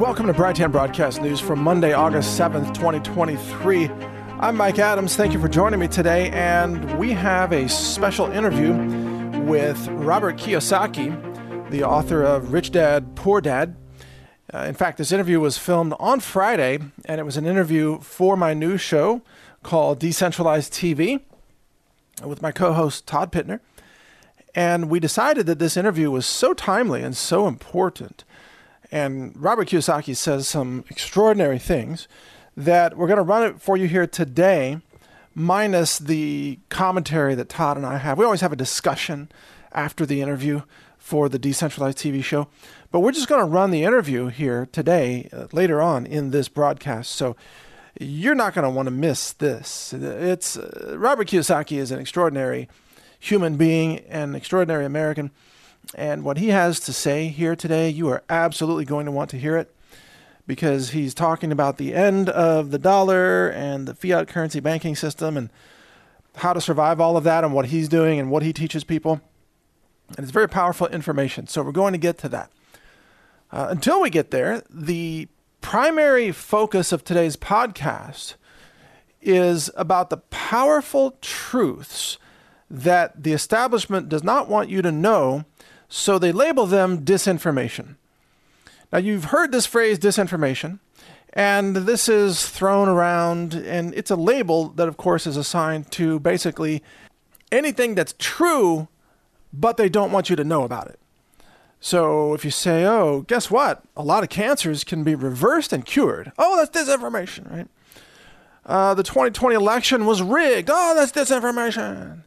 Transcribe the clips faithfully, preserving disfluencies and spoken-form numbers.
Welcome to Brighteon Broadcast News for Monday, August seventh, twenty twenty-three. I'm Mike Adams. Thank you for joining me today, and we have a special interview with Robert Kiyosaki, the author of Rich Dad, Poor Dad. Uh, in fact, this interview was filmed on Friday, and it was an interview for my new show called Decentralized T V with my co-host Todd Pittner. And we decided that this interview was so timely and so important, and Robert Kiyosaki says some extraordinary things, that we're going to run it for you here today, minus the commentary that Todd and I have. We always have a discussion after the interview for the Decentralized T V show, but we're just going to run the interview here today, uh, later on in this broadcast. So you're not going to want to miss this. It's uh, Robert Kiyosaki is an extraordinary human being, an extraordinary American, and what he has to say here today, you are absolutely going to want to hear it, because he's talking about the end of the dollar and the fiat currency banking system and how to survive all of that and what he's doing and what he teaches people. And it's very powerful information. So we're going to get to that. Uh, until we get there, the primary focus of today's podcast is about the powerful truths that the establishment does not want you to know, so they label them disinformation. Now, you've heard this phrase, disinformation, and this is thrown around, and it's a label that, of course, is assigned to basically anything that's true, but they don't want you to know about it. So if you say, oh, guess what? A lot of cancers can be reversed and cured. Oh, that's disinformation, right? Uh, the twenty twenty election was rigged. Oh, that's disinformation.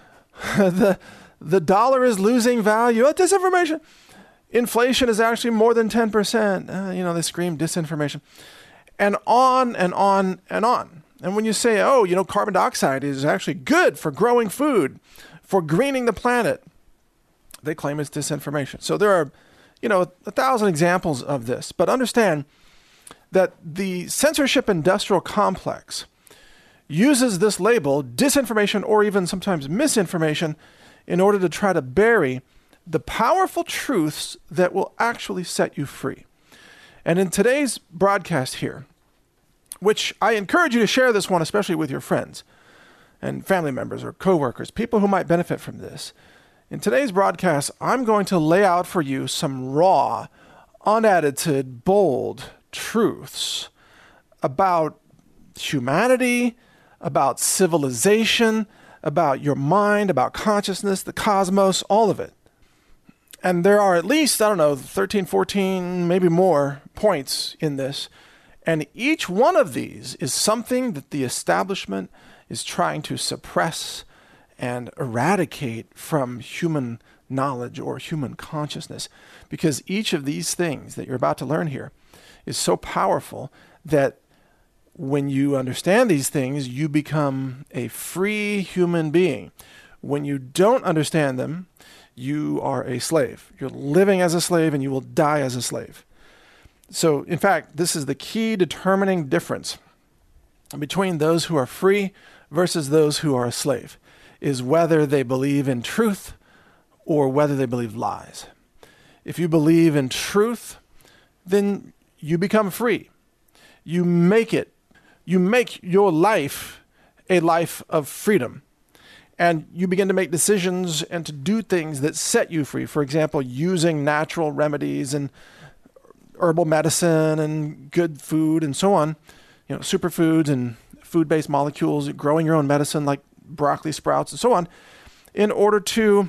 the the dollar is losing value. Oh, disinformation. Inflation is actually more than ten percent. Uh, you know, they scream disinformation. And on and on and on. And when you say, oh, you know, carbon dioxide is actually good for growing food, for greening the planet, they claim it's disinformation. So there are, you know, a thousand examples of this. But understand that the censorship industrial complex uses this label, disinformation, or even sometimes misinformation, in order to try to bury the powerful truths that will actually set you free. And in today's broadcast here, which I encourage you to share this one, especially with your friends and family members or coworkers, people who might benefit from this. In today's broadcast, I'm going to lay out for you some raw, unedited, bold truths about humanity, about civilization, about your mind, about consciousness, the cosmos, all of it. And there are at least, I don't know, thirteen, fourteen, maybe more points in this. And each one of these is something that the establishment is trying to suppress and eradicate from human knowledge or human consciousness. Because each of these things that you're about to learn here is so powerful that when you understand these things, you become a free human being. When you don't understand them, you are a slave. You're living as a slave and you will die as a slave. So, in fact, this is the key determining difference between those who are free versus those who are a slave, is whether they believe in truth or whether they believe lies. If you believe in truth, then you become free. You make it. You make your life a life of freedom. And you begin to make decisions and to do things that set you free. For example, using natural remedies and herbal medicine and good food and so on, you know, superfoods and food-based molecules, growing your own medicine like broccoli sprouts and so on, in order to,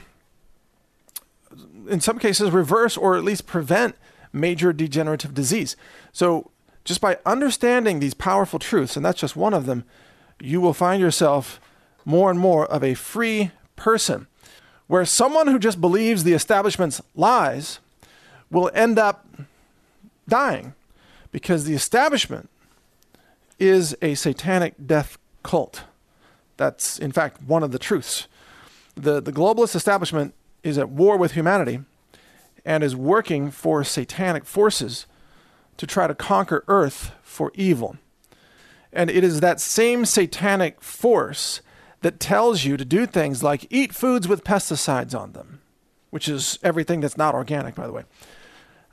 in some cases, reverse or at least prevent major degenerative disease. So just by understanding these powerful truths, and that's just one of them, you will find yourself more and more of a free person, where someone who just believes the establishment's lies will end up dying, because the establishment is a satanic death cult. That's, in fact, one of the truths. The, the globalist establishment is at war with humanity and is working for satanic forces to try to conquer Earth for evil. And it is that same satanic force that tells you to do things like eat foods with pesticides on them, which is everything that's not organic, by the way.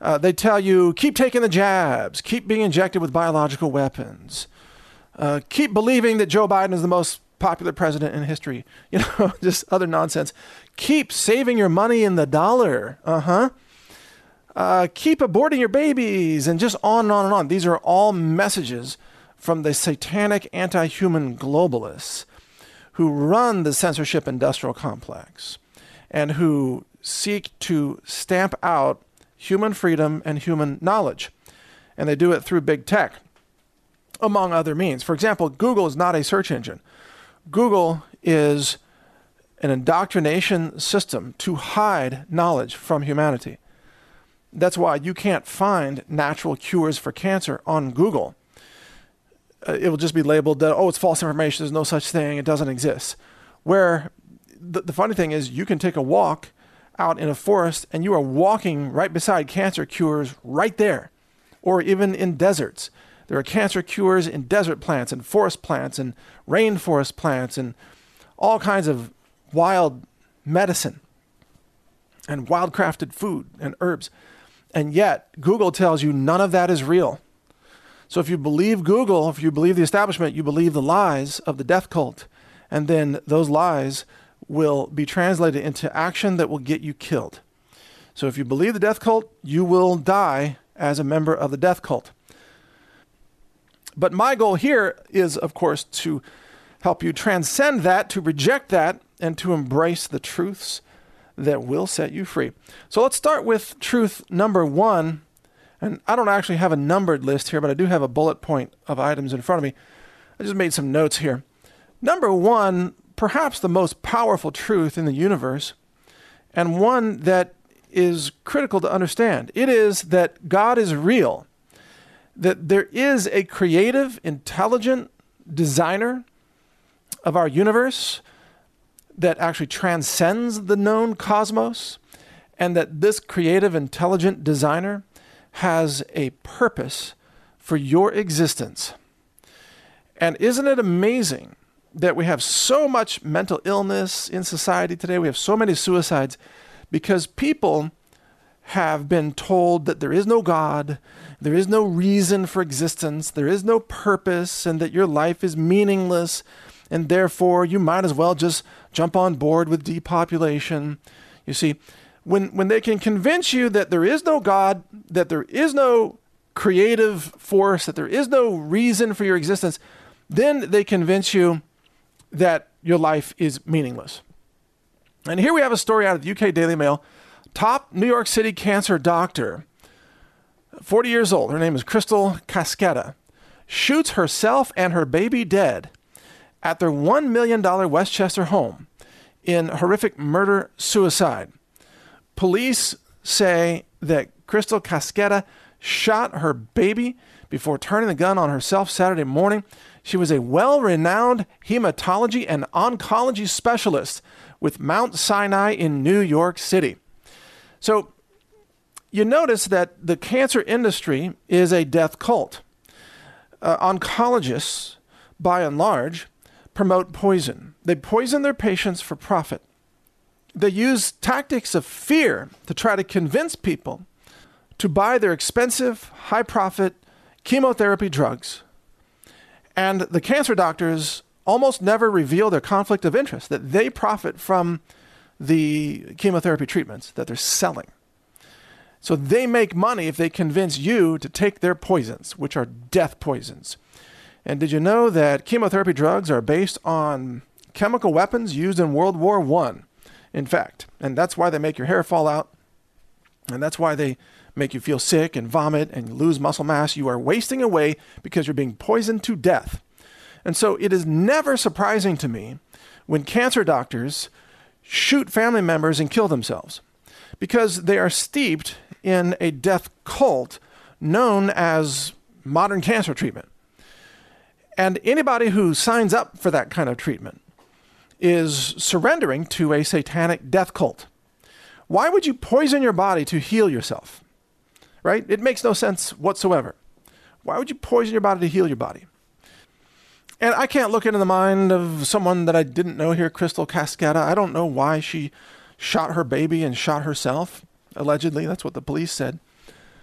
Uh, they tell you, keep taking the jabs, keep being injected with biological weapons, uh, keep believing that Joe Biden is the most popular president in history. You know, just other nonsense. Keep saving your money in the dollar. Uh-huh. Uh, keep aborting your babies, and just on and on and on. These are all messages from the satanic anti-human globalists who run the censorship industrial complex and who seek to stamp out human freedom and human knowledge. And they do it through big tech, among other means. For example, Google is not a search engine. Google is an indoctrination system to hide knowledge from humanity. That's why you can't find natural cures for cancer on Google. Uh, it will just be labeled that, oh, it's false information, there's no such thing, it doesn't exist. Where the, the funny thing is, you can take a walk out in a forest and you are walking right beside cancer cures right there, or even in deserts. There are cancer cures in desert plants and forest plants and rainforest plants and all kinds of wild medicine and wild-crafted food and herbs. And yet, Google tells you none of that is real. So if you believe Google, if you believe the establishment, you believe the lies of the death cult. And then those lies will be translated into action that will get you killed. So if you believe the death cult, you will die as a member of the death cult. But my goal here is, of course, to help you transcend that, to reject that, and to embrace the truths that will set you free. So let's start with truth number one. And I don't actually have a numbered list here, but I do have a bullet point of items in front of me. I just made some notes here. Number one, perhaps the most powerful truth in the universe, and one that is critical to understand. It is that God is real, that there is a creative, intelligent designer of our universe that actually transcends the known cosmos, and that this creative, intelligent designer has a purpose for your existence. And isn't it amazing that we have so much mental illness in society today? We have so many suicides because people have been told that there is no God, there is no reason for existence, there is no purpose, and that your life is meaningless, and therefore you might as well just jump on board with depopulation. You see, when when they can convince you that there is no God, that there is no creative force, that there is no reason for your existence, then they convince you that your life is meaningless. And here we have a story out of the U K Daily Mail. Top New York City cancer doctor, forty years old, her name is Crystal Cascetta, shoots herself and her baby dead at their one million dollars Westchester home in horrific murder-suicide. Police say that Crystal Cascetta shot her baby before turning the gun on herself Saturday morning. She was a well-renowned hematology and oncology specialist with Mount Sinai in New York City. So you notice that the cancer industry is a death cult. Uh, oncologists, by and large, promote poison. They poison their patients for profit. They use tactics of fear to try to convince people to buy their expensive, high-profit chemotherapy drugs. And the cancer doctors almost never reveal their conflict of interest, that they profit from the chemotherapy treatments that they're selling. So they make money if they convince you to take their poisons, which are death poisons. And did you know that chemotherapy drugs are based on chemical weapons used in World War One? In fact, and that's why they make your hair fall out, and that's why they make you feel sick and vomit and lose muscle mass. You are wasting away because you're being poisoned to death. And so it is never surprising to me when cancer doctors shoot family members and kill themselves, because they are steeped in a death cult known as modern cancer treatment. And anybody who signs up for that kind of treatment is surrendering to a satanic death cult. Why would you poison your body to heal yourself? Right? It makes no sense whatsoever. Why would you poison your body to heal your body? And I can't look into the mind of someone that I didn't know here, Crystal Cascetta. I don't know why she shot her baby and shot herself. Allegedly, that's what the police said.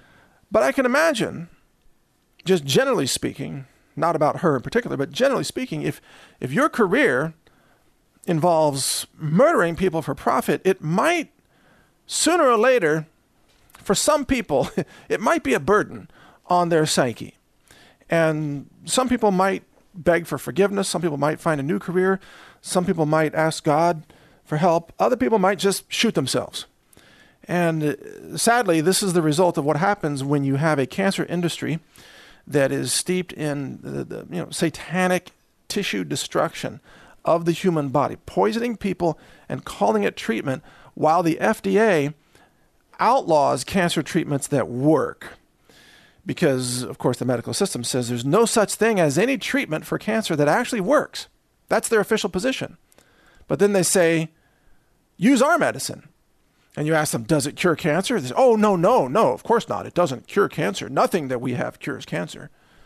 But I can imagine, just generally speaking, not about her in particular, but generally speaking, if if your career involves murdering people for profit, it might, sooner or later, for some people, it might be a burden on their psyche. And some people might beg for forgiveness. Some people might find a new career. Some people might ask God for help. Other people might just shoot themselves. And sadly, this is the result of what happens when you have a cancer industry that is steeped in the, the you know, satanic tissue destruction of the human body, poisoning people and calling it treatment, while the F D A outlaws cancer treatments that work. Because, of course, the medical system says there's no such thing as any treatment for cancer that actually works. That's their official position. But then they say, use our medicine. And you ask them, does it cure cancer? They say, oh, no, no, no, of course not. It doesn't cure cancer. Nothing that we have cures cancer.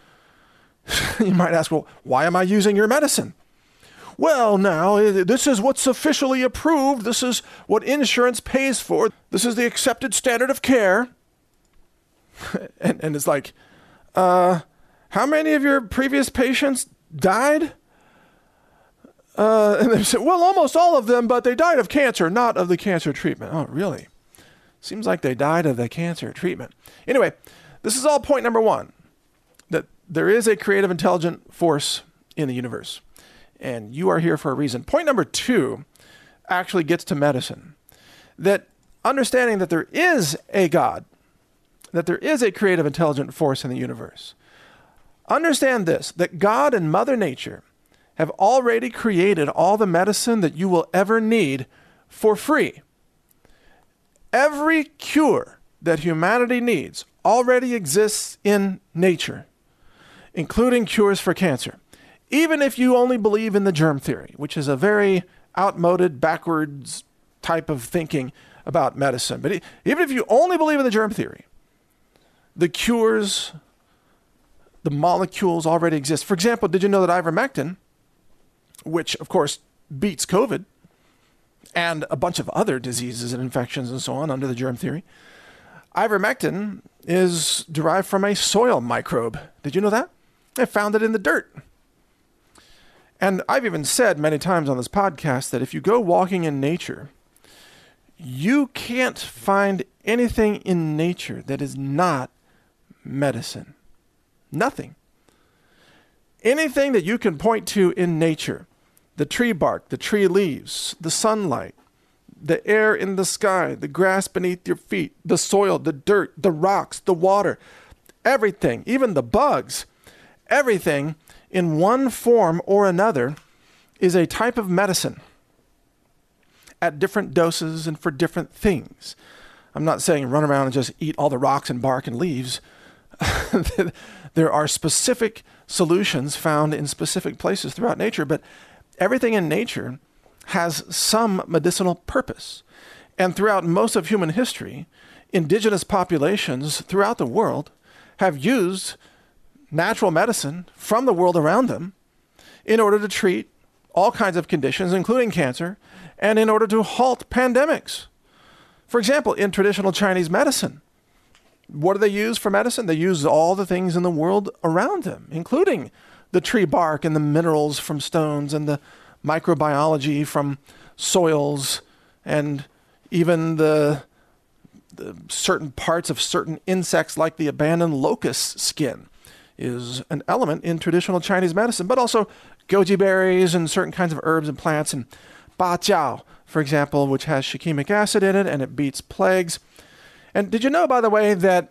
You might ask, well, why am I using your medicine? Well, now, this is what's officially approved. This is what insurance pays for. This is the accepted standard of care. and, and it's like, uh, how many of your previous patients died? Uh, and they said, well, almost all of them, but they died of cancer, not of the cancer treatment. Oh, really? Seems like they died of the cancer treatment. Anyway, this is all point number one, that there is a creative, intelligent force in the universe, and you are here for a reason. Point number two actually gets to medicine, that understanding that there is a God, that there is a creative, intelligent force in the universe. Understand this, that God and Mother Nature have already created all the medicine that you will ever need for free. Every cure that humanity needs already exists in nature, including cures for cancer. Even if you only believe in the germ theory, which is a very outmoded, backwards type of thinking about medicine. But even if you only believe in the germ theory, the cures, the molecules already exist. For example, did you know that ivermectin, which, of course, beats COVID and a bunch of other diseases and infections and so on under the germ theory, ivermectin is derived from a soil microbe. Did you know that? They found it in the dirt. And I've even said many times on this podcast that if you go walking in nature, you can't find anything in nature that is not medicine. Nothing. Anything that you can point to in nature, the tree bark, the tree leaves, the sunlight, the air in the sky, the grass beneath your feet, the soil, the dirt, the rocks, the water, everything, even the bugs, everything in one form or another is a type of medicine at different doses and for different things. I'm not saying run around and just eat all the rocks and bark and leaves. There are specific solutions found in specific places throughout nature, but everything in nature has some medicinal purpose. And throughout most of human history, indigenous populations throughout the world have used natural medicine from the world around them in order to treat all kinds of conditions, including cancer, and in order to halt pandemics. For example, in traditional Chinese medicine, what do they use for medicine? They use all the things in the world around them, including the tree bark and the minerals from stones and the microbiology from soils and even the, the certain parts of certain insects like the abandoned locust skin is an element in traditional Chinese medicine, but also goji berries and certain kinds of herbs and plants, and ba jiao, for example, which has shikimic acid in it and it beats plagues. And did you know, by the way, that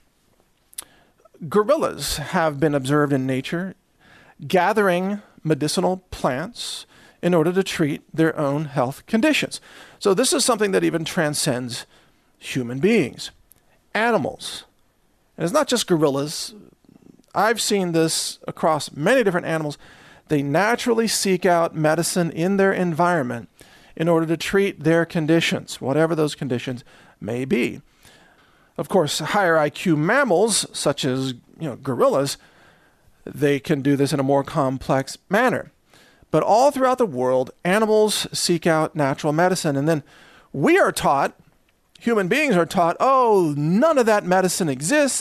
gorillas have been observed in nature gathering medicinal plants in order to treat their own health conditions? So this is something that even transcends human beings. Animals. And it's not just gorillas. I've seen this across many different animals. They naturally seek out medicine in their environment in order to treat their conditions, whatever those conditions may be. Of course, higher I Q mammals, such as you know gorillas, they can do this in a more complex manner. But all throughout the world, animals seek out natural medicine. And then we are taught, human beings are taught, oh, none of that medicine exists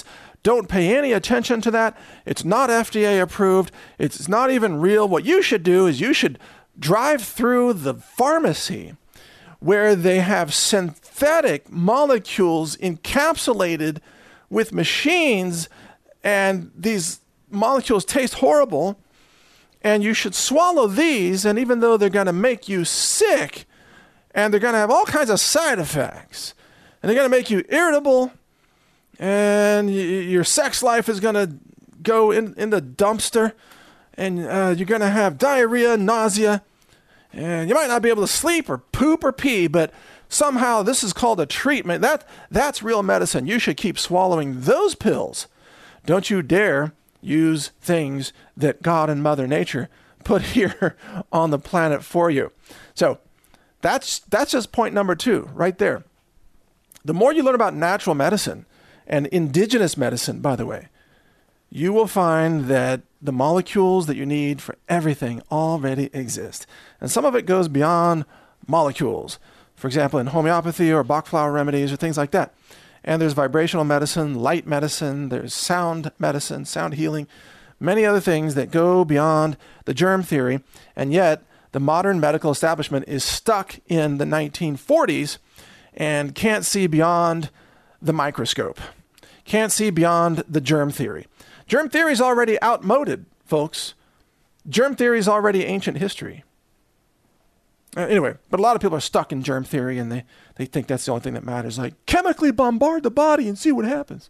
Don't pay any attention to that. It's not F D A approved. It's not even real. What you should do is you should drive through the pharmacy where they have synthetic molecules encapsulated with machines, and these molecules taste horrible, and you should swallow these, and even though they're going to make you sick, and they're going to have all kinds of side effects, and they're going to make you irritable, and y- your sex life is going to go in, in the dumpster, and uh, you're going to have diarrhea, nausea, and you might not be able to sleep or poop or pee, but somehow this is called a treatment. That that's real medicine. You should keep swallowing those pills. Don't you dare use things that God and Mother Nature put here on the planet for you. So that's that's just point number two right there. The more you learn about natural medicine and indigenous medicine, by the way, you will find that the molecules that you need for everything already exist. And some of it goes beyond molecules. For example, in homeopathy or Bach flower remedies or things like that. And there's vibrational medicine, light medicine, there's sound medicine, sound healing, many other things that go beyond the germ theory. And yet, the modern medical establishment is stuck in the nineteen forties and can't see beyond the microscope, can't see beyond the germ theory. Germ theory is already outmoded, folks. Germ theory is already ancient history. Uh, anyway, but a lot of people are stuck in germ theory, and they, they think that's the only thing that matters. Like, chemically bombard the body and see what happens.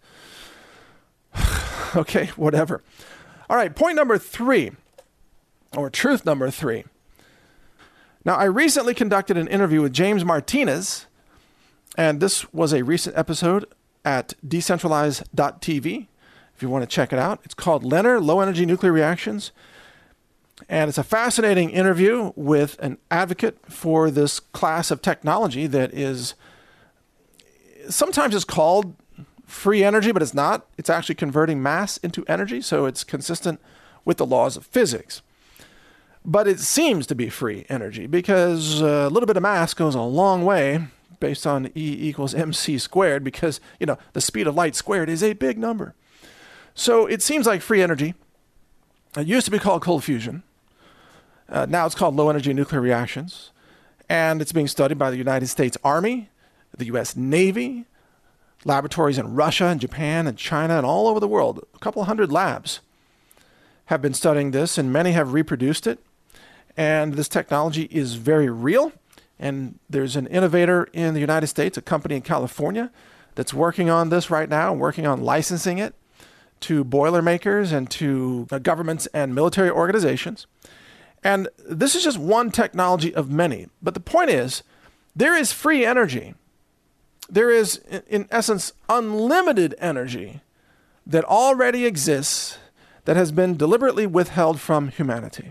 Okay, whatever. All right, point number three, or truth number three. Now, I recently conducted an interview with James Martinez, and this was a recent episode at decentralize dot t v. If you want to check it out, it's called LENR, Low Energy Nuclear Reactions. And it's a fascinating interview with an advocate for this class of technology that is sometimes it's called free energy, but it's not. It's actually converting mass into energy, so it's consistent with the laws of physics. But it seems to be free energy because a little bit of mass goes a long way based on E equals mc squared, because, you know, the speed of light squared is a big number. So it seems like free energy. It used to be called cold fusion. Uh, now it's called low energy nuclear reactions. And it's being studied by the United States Army, the U S Navy, laboratories in Russia and Japan and China and all over the world. A couple hundred labs have been studying this, and many have reproduced it. And this technology is very real. And there's an innovator in the United States, a company in California, that's working on this right now, working on licensing it to Boilermakers and to governments and military organizations. And this is just one technology of many. But the point is, there is free energy. There is, in essence, unlimited energy that already exists that has been deliberately withheld from humanity.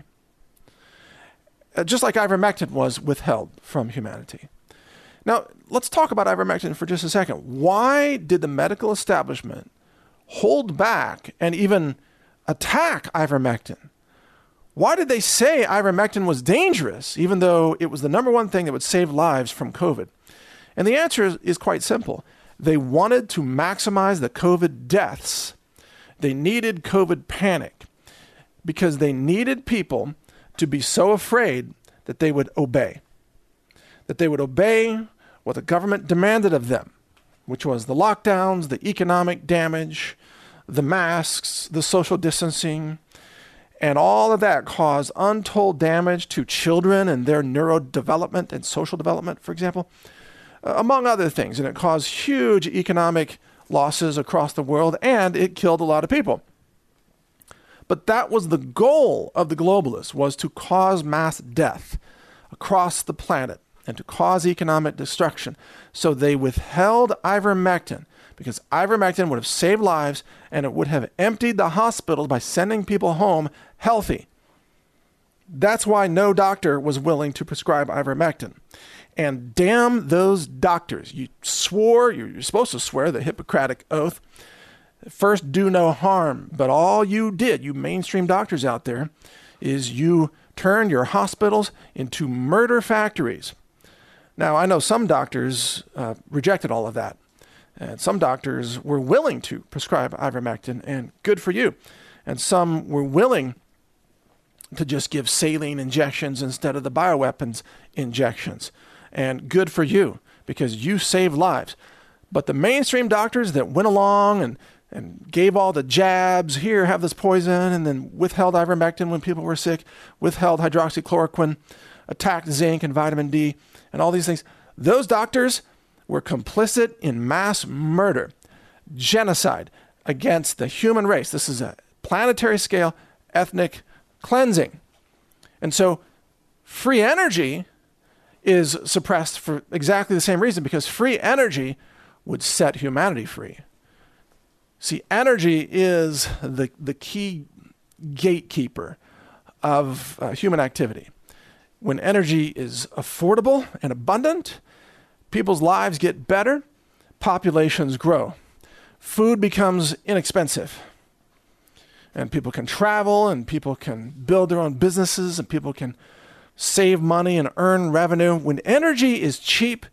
Just like ivermectin was withheld from humanity. Now, let's talk about ivermectin for just a second. Why did the medical establishment hold back and even attack ivermectin? Why did they say ivermectin was dangerous, even though it was the number one thing that would save lives from COVID? And the answer is, is quite simple. They wanted to maximize the COVID deaths. They needed COVID panic because they needed people to be so afraid that they would obey, that they would obey what the government demanded of them, which was the lockdowns, the economic damage, the masks, the social distancing, and all of that caused untold damage to children and their neurodevelopment and social development, for example, uh, among other things. And it caused huge economic losses across the world, and it killed a lot of people. But that was the goal of the globalists, was to cause mass death across the planet and to cause economic destruction. So they withheld ivermectin because ivermectin would have saved lives and it would have emptied the hospitals by sending people home healthy. That's why no doctor was willing to prescribe ivermectin. And damn those doctors. You swore, you're supposed to swear the Hippocratic Oath, first do no harm. But all you did, you mainstream doctors out there, is you turned your hospitals into murder factories. Now, I know some doctors uh, rejected all of that. And some doctors were willing to prescribe ivermectin, and good for you. And some were willing to just give saline injections instead of the bioweapons injections. And good for you, because you save lives. But the mainstream doctors that went along and, and gave all the jabs, here, have this poison, and then withheld ivermectin when people were sick, withheld hydroxychloroquine, attacked zinc and vitamin D, and all these things, those doctors were complicit in mass murder, genocide against the human race. This is a planetary scale ethnic cleansing. And so free energy is suppressed for exactly the same reason, because free energy would set humanity free. See, energy is the, the key gatekeeper of uh, human activity. When energy is affordable and abundant, people's lives get better, populations grow. Food becomes inexpensive. And people can travel, and people can build their own businesses, and people can save money and earn revenue. When energy is cheap,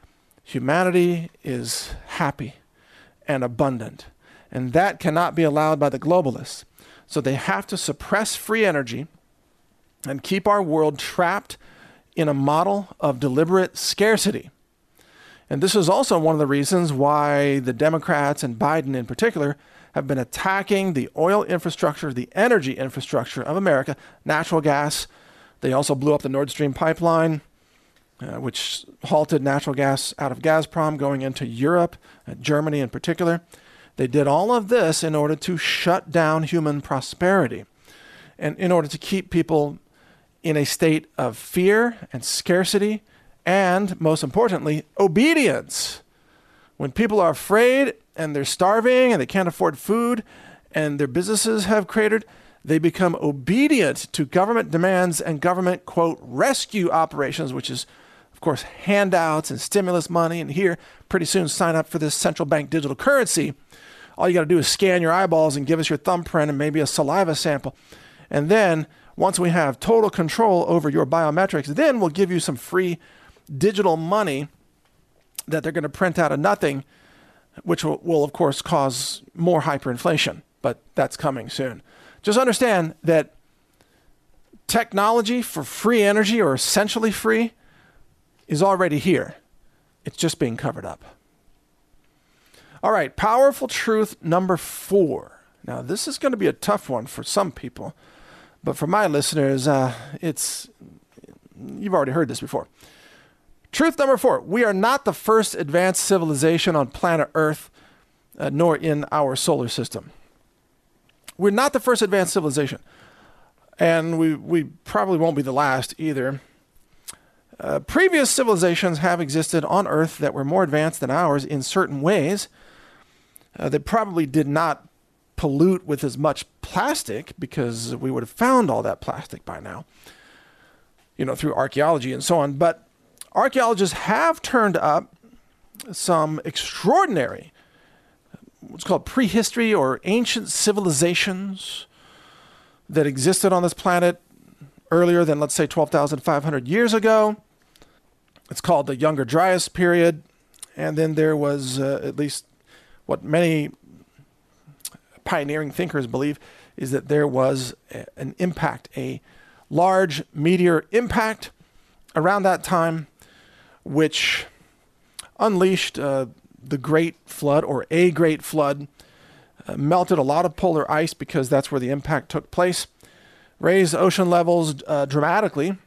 humanity is happy and abundant. And that cannot be allowed by the globalists. So they have to suppress free energy and keep our world trapped in a model of deliberate scarcity. And this is also one of the reasons why the Democrats, and Biden in particular, have been attacking the oil infrastructure, the energy infrastructure of America, natural gas. They also blew up the Nord Stream pipeline, uh, which halted natural gas out of Gazprom going into Europe, uh, Germany in particular. They did all of this in order to shut down human prosperity and in order to keep people in a state of fear and scarcity and, most importantly, obedience. When people are afraid and they're starving and they can't afford food and their businesses have cratered, they become obedient to government demands and government, quote, rescue operations, which is, of course, handouts and stimulus money. And here, pretty soon, sign up for this central bank digital currency. All you got to do is scan your eyeballs and give us your thumbprint and maybe a saliva sample. And then, once we have total control over your biometrics, then we'll give you some free digital money that they're going to print out of nothing, which will, will, of course, cause more hyperinflation. But that's coming soon. Just understand that technology for free energy, or essentially free, is already here. It's just being covered up. All right, powerful truth number four. Now, this is going to be a tough one for some people, but for my listeners, uh, it's you've already heard this before. Truth number four, we are not the first advanced civilization on planet Earth, uh, nor in our solar system. We're not the first advanced civilization, and we, we probably won't be the last either. Uh, previous civilizations have existed on Earth that were more advanced than ours in certain ways. Uh, they probably did not pollute with as much plastic, because we would have found all that plastic by now, you know, through archaeology and so on. But archaeologists have turned up some extraordinary, what's called prehistory or ancient civilizations that existed on this planet earlier than, let's say, twelve thousand five hundred years ago. It's called the Younger Dryas period. And then there was uh, at least what many pioneering thinkers believe is that there was a, an impact, a large meteor impact around that time, which unleashed uh, the Great Flood, or a Great Flood, uh, melted a lot of polar ice because that's where the impact took place, raised ocean levels uh, dramatically,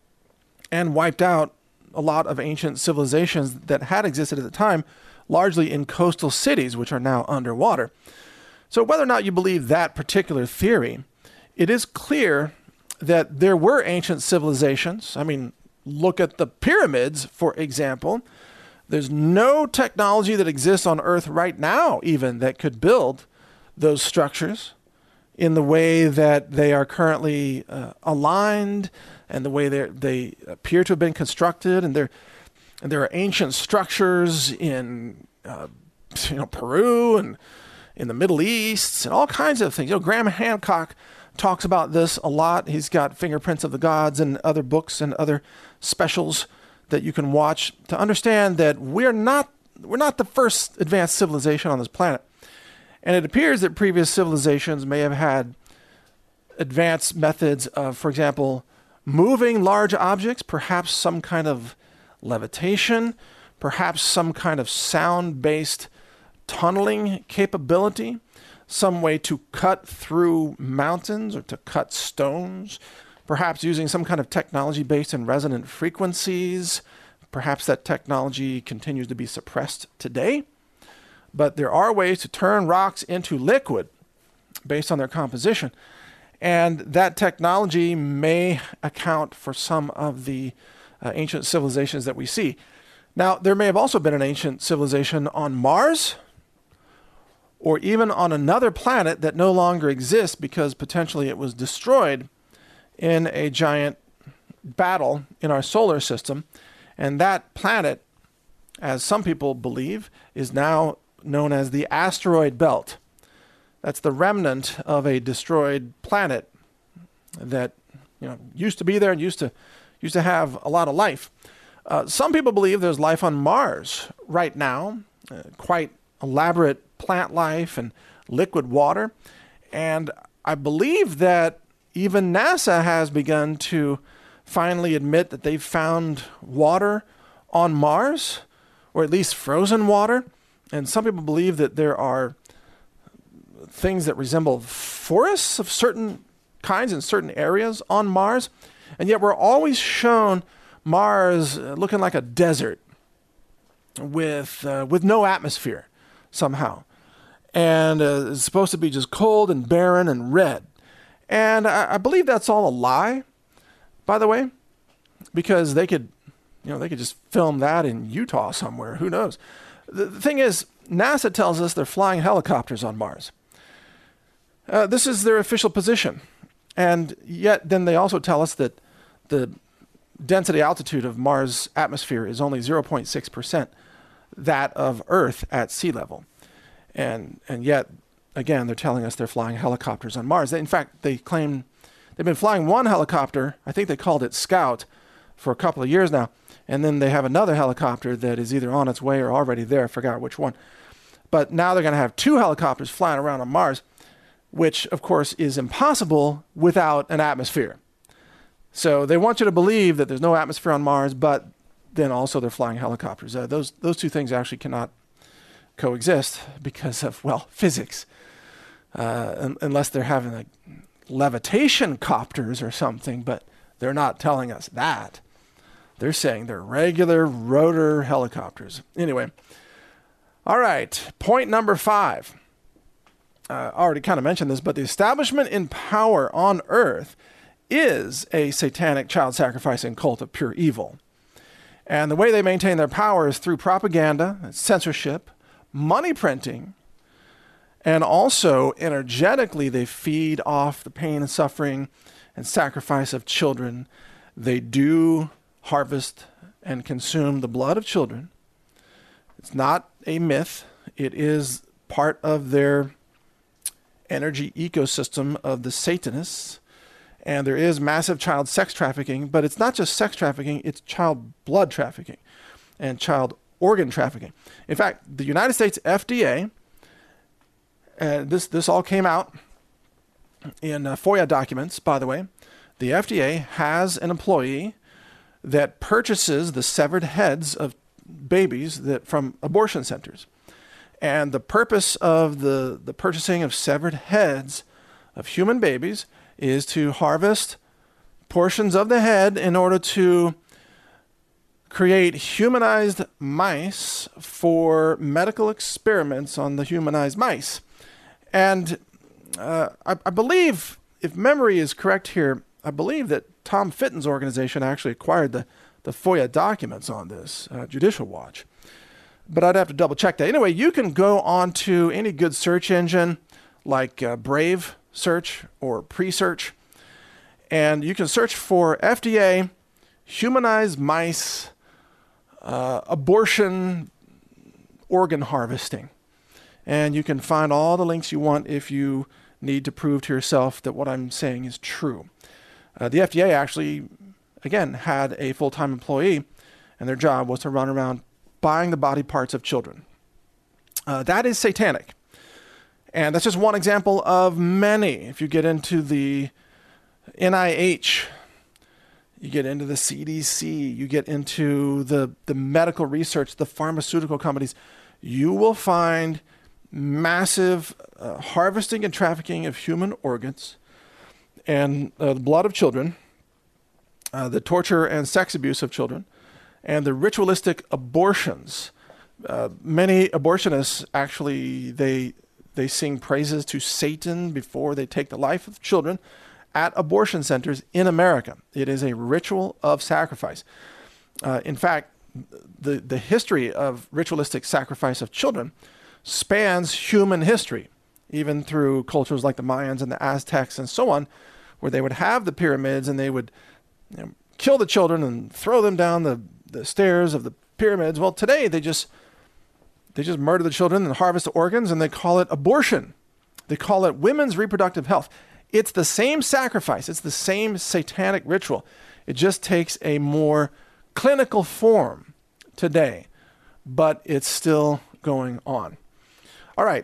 and wiped out a lot of ancient civilizations that had existed at the time, largely in coastal cities, which are now underwater. So whether or not you believe that particular theory, it is clear that there were ancient civilizations. I mean, look at the pyramids, for example. There's no technology that exists on Earth right now, even, that could build those structures in the way that they are currently uh, aligned and the way they appear to have been constructed. And there, and there are ancient structures in uh, you know, Peru and in the Middle East and all kinds of things. You know, Graham Hancock talks about this a lot. He's got Fingerprints of the Gods and other books and other specials that you can watch to understand that we're not we're not the first advanced civilization on this planet. And it appears that previous civilizations may have had advanced methods of, for example, moving large objects, perhaps some kind of levitation, perhaps some kind of sound-based tunneling capability, some way to cut through mountains or to cut stones, perhaps using some kind of technology based in resonant frequencies. Perhaps that technology continues to be suppressed today. But there are ways to turn rocks into liquid based on their composition. And that technology may account for some of the uh, ancient civilizations that we see. Now, there may have also been an ancient civilization on Mars, or even on another planet that no longer exists because potentially it was destroyed in a giant battle in our solar system. And that planet, as some people believe, is now known as the asteroid belt. That's the remnant of a destroyed planet that, you know, used to be there and used to used to have a lot of life. Uh, some people believe there's life on Mars right now, uh, quite elaborate plant life and liquid water. And I believe that even NASA has begun to finally admit that they've found water on Mars, or at least frozen water. And some people believe that there are things that resemble forests of certain kinds in certain areas on Mars. And yet we're always shown Mars looking like a desert with uh, with no atmosphere somehow. And uh, it's supposed to be just cold and barren and red. And I, I believe that's all a lie, by the way, because they could, you know, they could just film that in Utah somewhere. Who knows? The, the thing is, NASA tells us they're flying helicopters on Mars. Uh, this is their official position. And yet then they also tell us that the density altitude of Mars' atmosphere is only zero point six percent that of Earth at sea level. And and yet, again, they're telling us they're flying helicopters on Mars. They, in fact, they claim they've been flying one helicopter, I think they called it Scout, for a couple of years now. And then they have another helicopter that is either on its way or already there. I forgot which one. But now they're going to have two helicopters flying around on Mars, which, of course, is impossible without an atmosphere. So they want you to believe that there's no atmosphere on Mars, but then also they're flying helicopters. Uh, those those two things actually cannot coexist because of, well, physics. Uh, un- unless they're having like levitation copters or something, but they're not telling us that. They're saying they're regular rotor helicopters. Anyway, all right, point number five. Uh, I already kind of mentioned this, but the establishment in power on Earth is a satanic child sacrificing cult of pure evil. And the way they maintain their power is through propaganda, censorship, money printing, and also energetically they feed off the pain and suffering and sacrifice of children. They do harvest and consume the blood of children. It's not a myth. It is part of their energy ecosystem of the Satanists. And there is massive child sex trafficking, but it's not just sex trafficking, it's child blood trafficking and child organ trafficking. In fact, the United States F D A, and this, this all came out in uh, FOIA documents, by the way, the F D A has an employee that purchases the severed heads of babies that from abortion centers. And the purpose of the, the purchasing of severed heads of human babies is to harvest portions of the head in order to create humanized mice for medical experiments on the humanized mice. And uh, I, I believe, if memory is correct here, I believe that Tom Fitton's organization actually acquired the, the FOIA documents on this, uh, Judicial Watch. But I'd have to double check that. Anyway, you can go on to any good search engine like uh, Brave Search or Pre-Search, and you can search for F D A humanized mice uh, abortion organ harvesting. And you can find all the links you want if you need to prove to yourself that what I'm saying is true. Uh, the F D A actually, again, had a full-time employee, and their job was to run around buying the body parts of children. Uh, that is satanic. And that's just one example of many. If you get into the N I H, you get into the C D C, you get into the, the medical research, the pharmaceutical companies, you will find massive uh, harvesting and trafficking of human organs and uh, the blood of children, uh, the torture and sex abuse of children, and the ritualistic abortions. Uh, many abortionists actually, they they sing praises to Satan before they take the life of children at abortion centers in America. It is a ritual of sacrifice. Uh, in fact, the, the history of ritualistic sacrifice of children spans human history, even through cultures like the Mayans and the Aztecs and so on, where they would have the pyramids and they would, you know, kill the children and throw them down the, the stairs of the pyramids. Well, today they just they just murder the children and harvest the organs, and they call it abortion. They call it women's reproductive health. It's the same sacrifice. It's the same satanic ritual. It just takes a more clinical form today, but it's still going on. All right.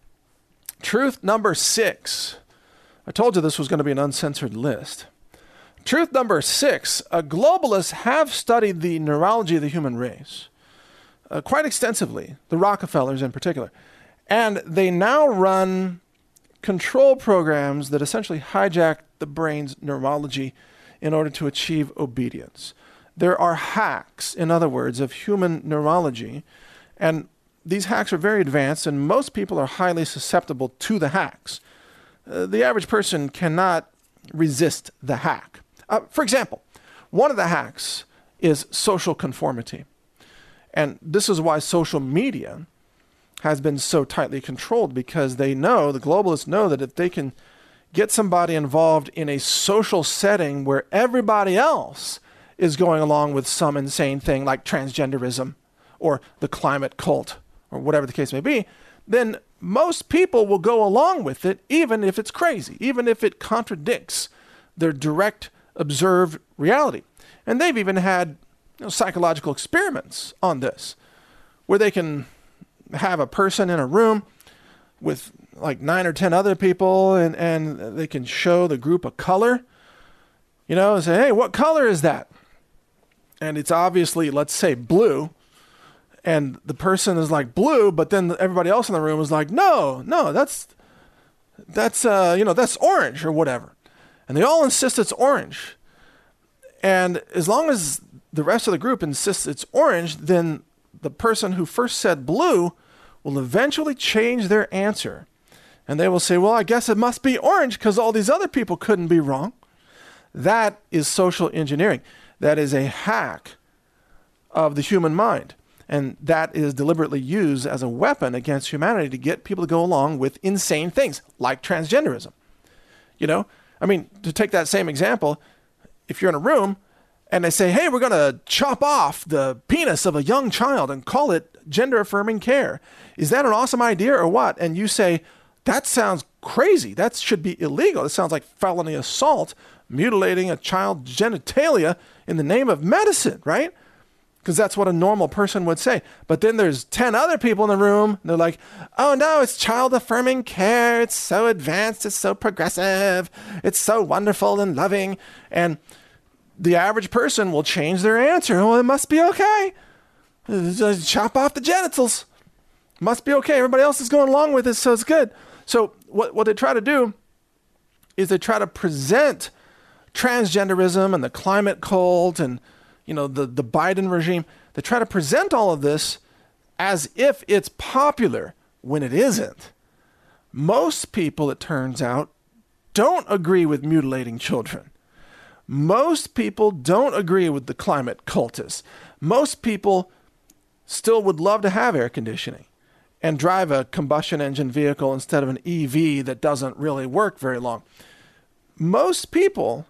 Truth number six. I told you this was going to be an uncensored list. Truth number six. Uh, globalists have studied the neurology of the human race uh, quite extensively, the Rockefellers in particular. And they now run control programs that essentially hijack the brain's neurology in order to achieve obedience. There are hacks, in other words, of human neurology, and these hacks are very advanced, and most people are highly susceptible to the hacks. Uh, the average person cannot resist the hack. Uh, for example, one of the hacks is social conformity. And this is why social media has been so tightly controlled, because they know, the globalists know, that if they can get somebody involved in a social setting where everybody else is going along with some insane thing like transgenderism or the climate cult or whatever the case may be, then most people will go along with it, even if it's crazy, even if it contradicts their direct observed reality. And they've even had, you know, psychological experiments on this, where they can have a person in a room with like nine or ten other people, and, and they can show the group a color, you know, and say, hey, what color is that? And it's obviously, let's say, blue. And the person is like, blue, but then everybody else in the room is like, no, no, that's, that's, uh, you know, that's orange or whatever. And they all insist it's orange. And as long as the rest of the group insists it's orange, then the person who first said blue will eventually change their answer. And they will say, well, I guess it must be orange because all these other people couldn't be wrong. That is social engineering. That is a hack of the human mind. And that is deliberately used as a weapon against humanity to get people to go along with insane things like transgenderism. You know, I mean, to take that same example, if you're in a room and they say, hey, we're going to chop off the penis of a young child and call it gender affirming care. Is that an awesome idea or what? And you say, that sounds crazy. That should be illegal. It sounds like felony assault, mutilating a child's genitalia in the name of medicine, right? Because that's what a normal person would say. But then there's ten other people in the room. And they're like, oh no, it's child affirming care. It's so advanced. It's so progressive. It's so wonderful and loving. And the average person will change their answer. Oh, it must be okay. Just chop off the genitals. Must be okay. Everybody else is going along with it, so it's good. So what, what they try to do is they try to present transgenderism and the climate cult and, you know, the, the Biden regime. They try to present all of this as if it's popular when it isn't. Most people, it turns out, don't agree with mutilating children. Most people don't agree with the climate cultists. Most people still would love to have air conditioning and drive a combustion engine vehicle instead of an E V that doesn't really work very long. Most people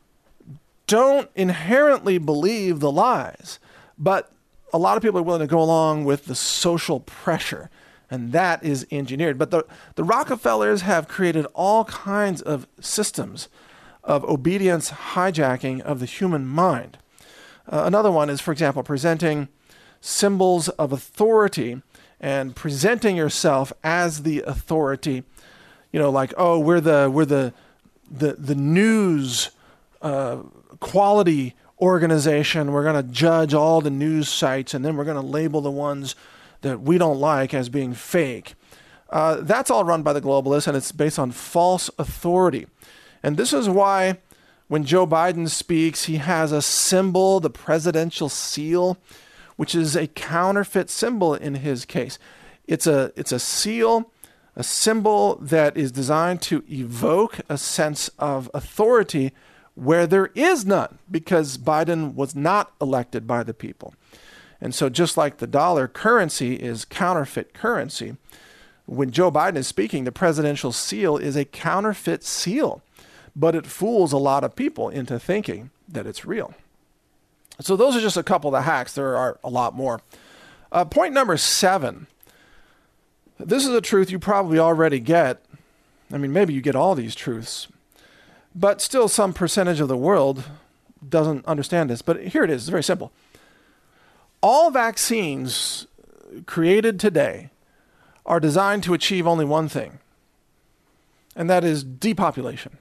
don't inherently believe the lies, but a lot of people are willing to go along with the social pressure, and that is engineered. But the, the Rockefellers have created all kinds of systems of obedience hijacking of the human mind. Uh, another one is, for example, presenting symbols of authority and presenting yourself as the authority. You know, like, oh, we're the we're the the the news uh, quality organization. We're going to judge all the news sites, and then we're going to label the ones that we don't like as being fake. Uh, that's all run by the globalists, and it's based on false authority. And this is why when Joe Biden speaks, he has a symbol, the presidential seal, which is a counterfeit symbol in his case. It's a it's a seal, a symbol that is designed to evoke a sense of authority where there is none, because Biden was not elected by the people. And so just like the dollar currency is counterfeit currency, when Joe Biden is speaking, the presidential seal is a counterfeit seal, but it fools a lot of people into thinking that it's real. So those are just a couple of the hacks. There are a lot more. Uh, point number seven. This is a truth you probably already get. I mean, maybe you get all these truths, but still some percentage of the world doesn't understand this. But here it is. It's very simple. All vaccines created today are designed to achieve only one thing, and that is depopulation.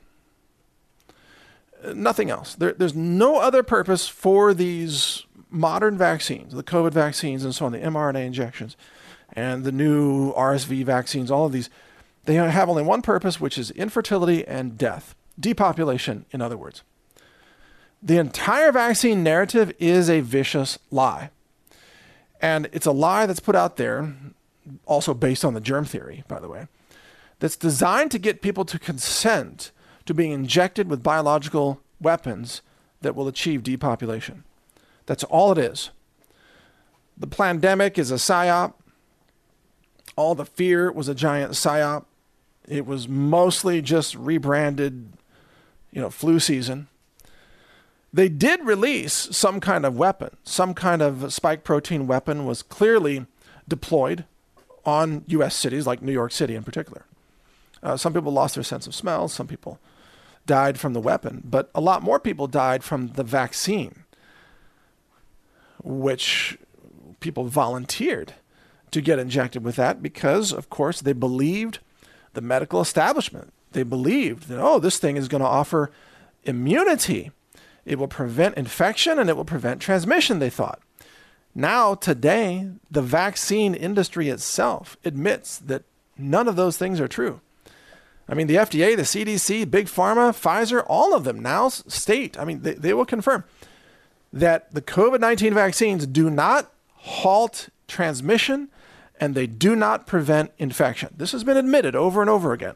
Nothing else. There, there's no other purpose for these modern vaccines, the COVID vaccines and so on, the mRNA injections and the new R S V vaccines, all of these. They have only one purpose, which is infertility and death. Depopulation, in other words. The entire vaccine narrative is a vicious lie. And it's a lie that's put out there, also based on the germ theory, by the way, that's designed to get people to consent to being injected with biological weapons that will achieve depopulation. That's all it is. The pandemic is a psyop. All the fear was a giant psyop. It was mostly just rebranded, you know, flu season. They did release some kind of weapon. Some kind of spike protein weapon was clearly deployed on U S cities, like New York City in particular. Uh, some people lost their sense of smell. Some people died from the weapon. But a lot more people died from the vaccine, which people volunteered to get injected with that because, of course, they believed the medical establishment. They believed that, oh, this thing is going to offer immunity. It will prevent infection and it will prevent transmission, they thought. Now, today, the vaccine industry itself admits that none of those things are true. I mean, the F D A, the C D C, Big Pharma, Pfizer, all of them now state, I mean, they, they will confirm that the COVID nineteen vaccines do not halt transmission and they do not prevent infection. This has been admitted over and over again.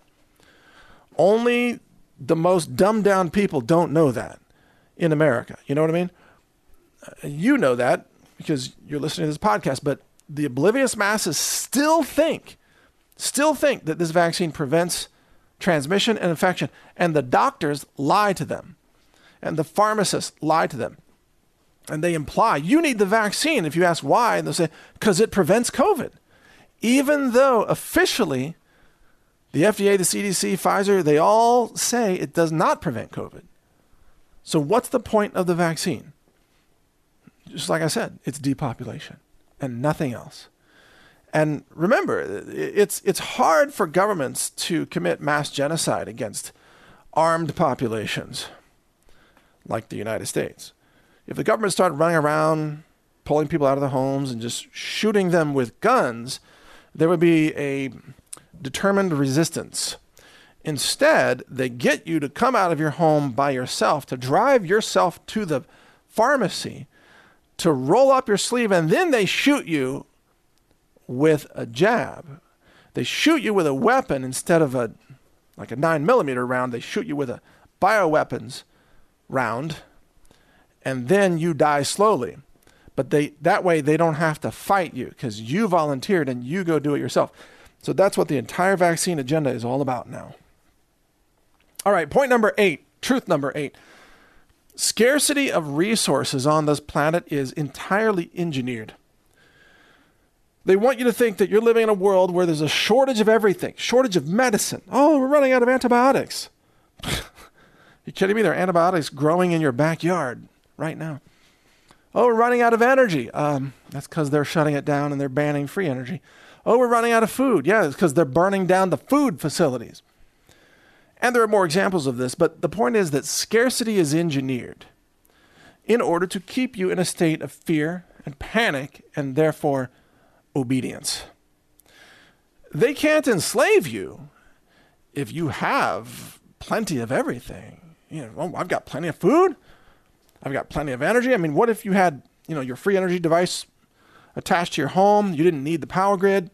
Only the most dumbed down people don't know that in America. You know what I mean? You know that because you're listening to this podcast, but the oblivious masses still think, still think that this vaccine prevents transmission and infection, and the doctors lie to them, and the pharmacists lie to them, and they imply you need the vaccine. If you ask why, they'll say because it prevents COVID, even though officially the F D A, the C D C, Pfizer, they all say it does not prevent COVID. So what's the point of the vaccine? Just like I said, it's depopulation and nothing else. And remember, it's it's hard for governments to commit mass genocide against armed populations like the United States. If the government started running around, pulling people out of their homes and just shooting them with guns, there would be a determined resistance. Instead, they get you to come out of your home by yourself, to drive yourself to the pharmacy, to roll up your sleeve, and then they shoot you with a jab. They shoot you with a weapon instead of a like a nine millimeter round. They shoot you with a bioweapons round, and then you die slowly. But they that way they don't have to fight you because you volunteered and you go do it yourself. So that's what the entire vaccine agenda is all about now. All right, point number eight, truth number eight. Scarcity of resources on this planet is entirely engineered. They want you to think that you're living in a world where there's a shortage of everything, shortage of medicine. Oh, we're running out of antibiotics. You kidding me? There are antibiotics growing in your backyard right now. Oh, we're running out of energy. Um, that's because they're shutting it down and they're banning free energy. Oh, we're running out of food. Yeah, it's because they're burning down the food facilities. And there are more examples of this, but the point is that scarcity is engineered in order to keep you in a state of fear and panic and therefore obedience. They can't enslave you if you have plenty of everything. You know, well, I've got plenty of food. I've got plenty of energy. I mean, what if you had, you know, your free energy device attached to your home? You didn't need the power grid.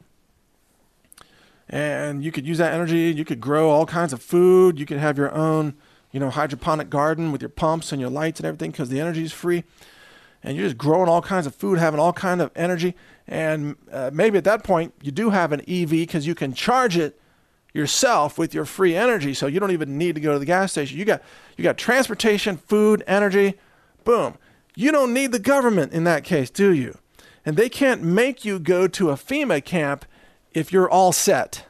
And you could use that energy. You could grow all kinds of food. You could have your own, you know, hydroponic garden with your pumps and your lights and everything because the energy is free. And you're just growing all kinds of food, having all kinds of energy. And uh, maybe at that point, you do have an E V because you can charge it yourself with your free energy. So you don't even need to go to the gas station. You got, you got transportation, food, energy. Boom. You don't need the government in that case, do you? And they can't make you go to a FEMA camp if you're all set.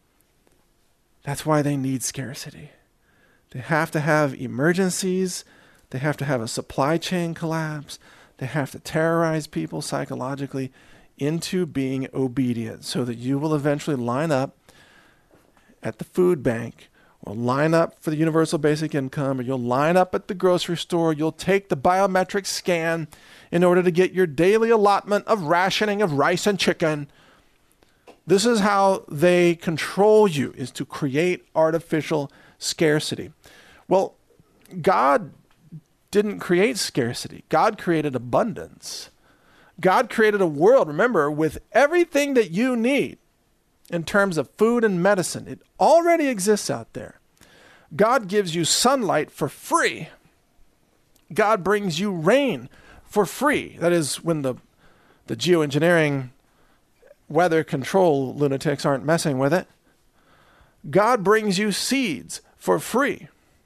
That's why they need scarcity. They have to have emergencies. They have to have a supply chain collapse. They have to terrorize people psychologically into being obedient so that you will eventually line up at the food bank or line up for the universal basic income, or you'll line up at the grocery store. You'll take the biometric scan in order to get your daily allotment of rationing of rice and chicken. This is how they control you, is to create artificial scarcity. Well, God didn't create scarcity. God created abundance. God created a world, remember, with everything that you need in terms of food and medicine. It already exists out there. God gives you sunlight for free. God brings you rain for free. That is, when the, the geoengineering weather control lunatics aren't messing with it. God brings you seeds for free.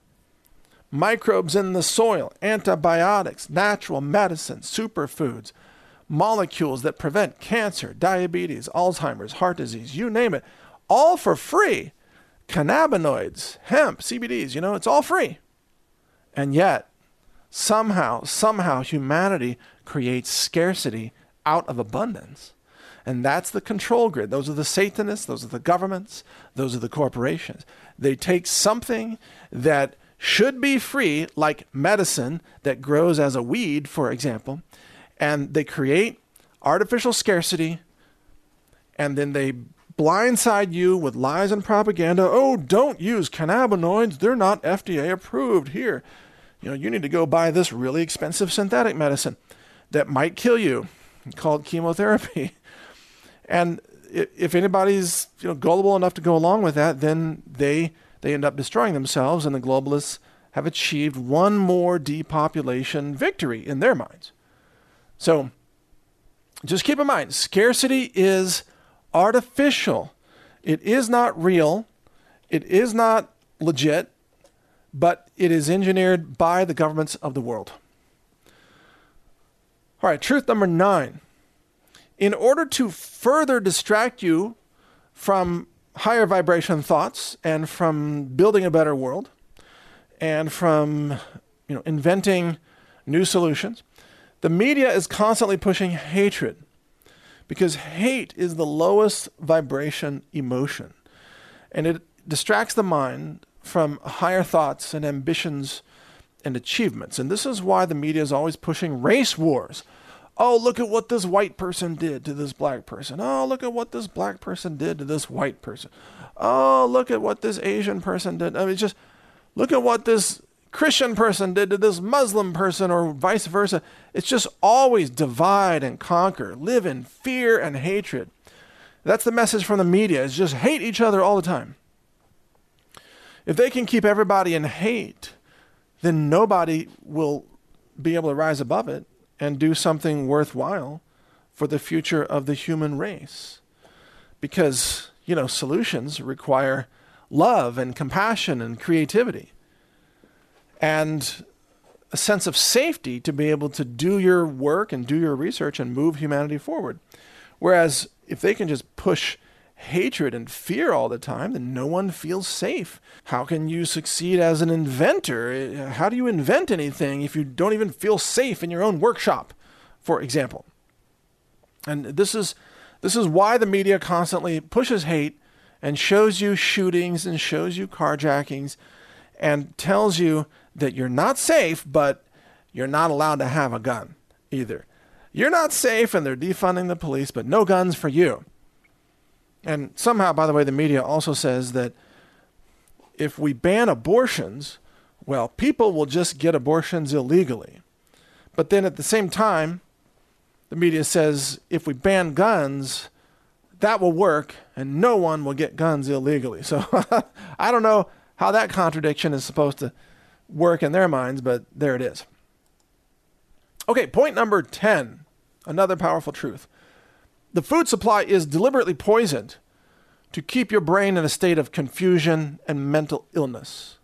Microbes in the soil, antibiotics, natural medicine, superfoods, molecules that prevent cancer, diabetes, Alzheimer's, heart disease, you name it, all for free. Cannabinoids, hemp, C B Ds, you know, it's all free. And yet, somehow, somehow humanity creates scarcity out of abundance. And that's the control grid. Those are the Satanists, those are the governments, those are the corporations. They take something that should be free, like medicine that grows as a weed, for example, and they create artificial scarcity, and then they blindside you with lies and propaganda. Oh, don't use cannabinoids. They're not F D A approved. Here, you know, you need to go buy this really expensive synthetic medicine that might kill you, called chemotherapy. And if anybody's, you know, gullible enough to go along with that, then they they end up destroying themselves, and the globalists have achieved one more depopulation victory in their minds. So just keep in mind, scarcity is artificial. It is not real. It is not legit, but it is engineered by the governments of the world. All right, truth number nine. In order to further distract you from higher vibration thoughts and from building a better world and from, you know, inventing new solutions, the media is constantly pushing hatred, because hate is the lowest vibration emotion, and it distracts the mind from higher thoughts and ambitions and achievements. And this is why the media is always pushing race wars. Oh, look at what this white person did to this black person. Oh, look at what this black person did to this white person. Oh, look at what this Asian person did. I mean, just look at what this Christian person did to this Muslim person, or vice versa. It's just always divide and conquer, live in fear and hatred. That's the message from the media, is just hate each other all the time. If they can keep everybody in hate, then nobody will be able to rise above it and do something worthwhile for the future of the human race. Because, you know, solutions require love and compassion and creativity, and a sense of safety to be able to do your work and do your research and move humanity forward. Whereas if they can just push hatred and fear all the time, then no one feels safe. How can you succeed as an inventor? How do you invent anything if you don't even feel safe in your own workshop? for example. And this is this is why the media constantly pushes hate and shows you shootings and shows you carjackings and tells you that you're not safe, but you're not allowed to have a gun either. You're not safe and they're defunding the police, but no guns for you. And somehow, by the way, the media also says that if we ban abortions, well, people will just get abortions illegally. But then at the same time, the media says if we ban guns, that will work and no one will get guns illegally. So I don't know how that contradiction is supposed to work in their minds, but there it is. Okay, point number ten, another powerful truth. The food supply is deliberately poisoned to keep your brain in a state of confusion and mental illness.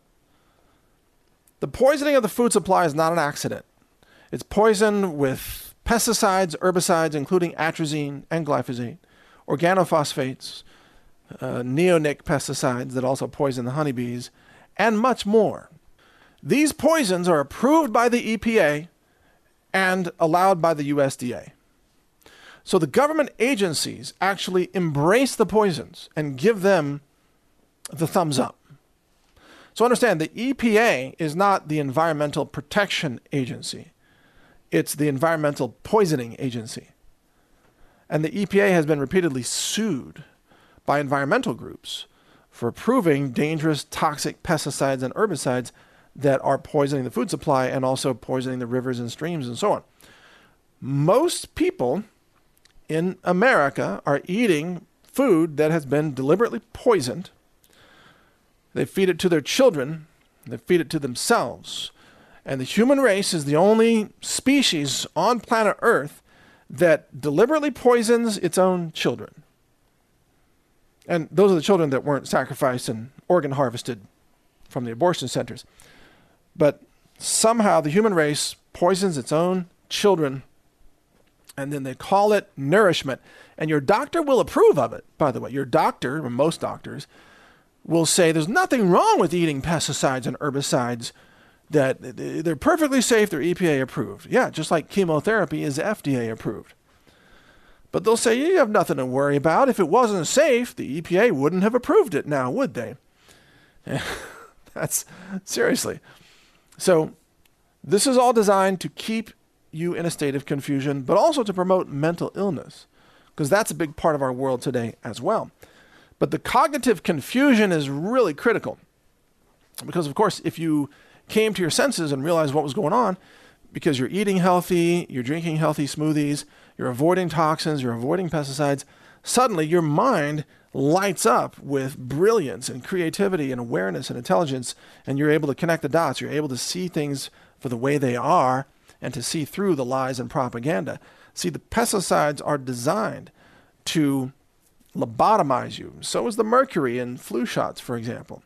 The poisoning of the food supply is not an accident. It's poisoned with pesticides, herbicides, including atrazine and glyphosate, organophosphates, uh, neonic pesticides that also poison the honeybees, and much more. These poisons are approved by the E P A and allowed by the U S D A. So the government agencies actually embrace the poisons and give them the thumbs up. So understand, the E P A is not the Environmental Protection Agency. It's the Environmental Poisoning Agency. And the E P A has been repeatedly sued by environmental groups for approving dangerous toxic pesticides and herbicides that are poisoning the food supply and also poisoning the rivers and streams and so on. Most people in America are eating food that has been deliberately poisoned. They feed it to their children. They feed it to themselves. And the human race is the only species on planet Earth that deliberately poisons its own children. And those are the children that weren't sacrificed and organ harvested from the abortion centers. But somehow the human race poisons its own children, and then they call it nourishment. And your doctor will approve of it, by the way. Your doctor, or most doctors, will say there's nothing wrong with eating pesticides and herbicides, that they're perfectly safe, they're E P A approved. Yeah, just like chemotherapy is F D A approved. But they'll say, you have nothing to worry about. If it wasn't safe, the E P A wouldn't have approved it now, would they? That's seriously. So this is all designed to keep you in a state of confusion, but also to promote mental illness, because that's a big part of our world today as well. But the cognitive confusion is really critical, because of course, if you came to your senses and realized what was going on, because you're eating healthy, you're drinking healthy smoothies, you're avoiding toxins, you're avoiding pesticides, suddenly your mind lights up with brilliance and creativity and awareness and intelligence, and you're able to connect the dots. You're able to see things for the way they are and to see through the lies and propaganda. See, the pesticides are designed to lobotomize you. So is the mercury in flu shots, for example.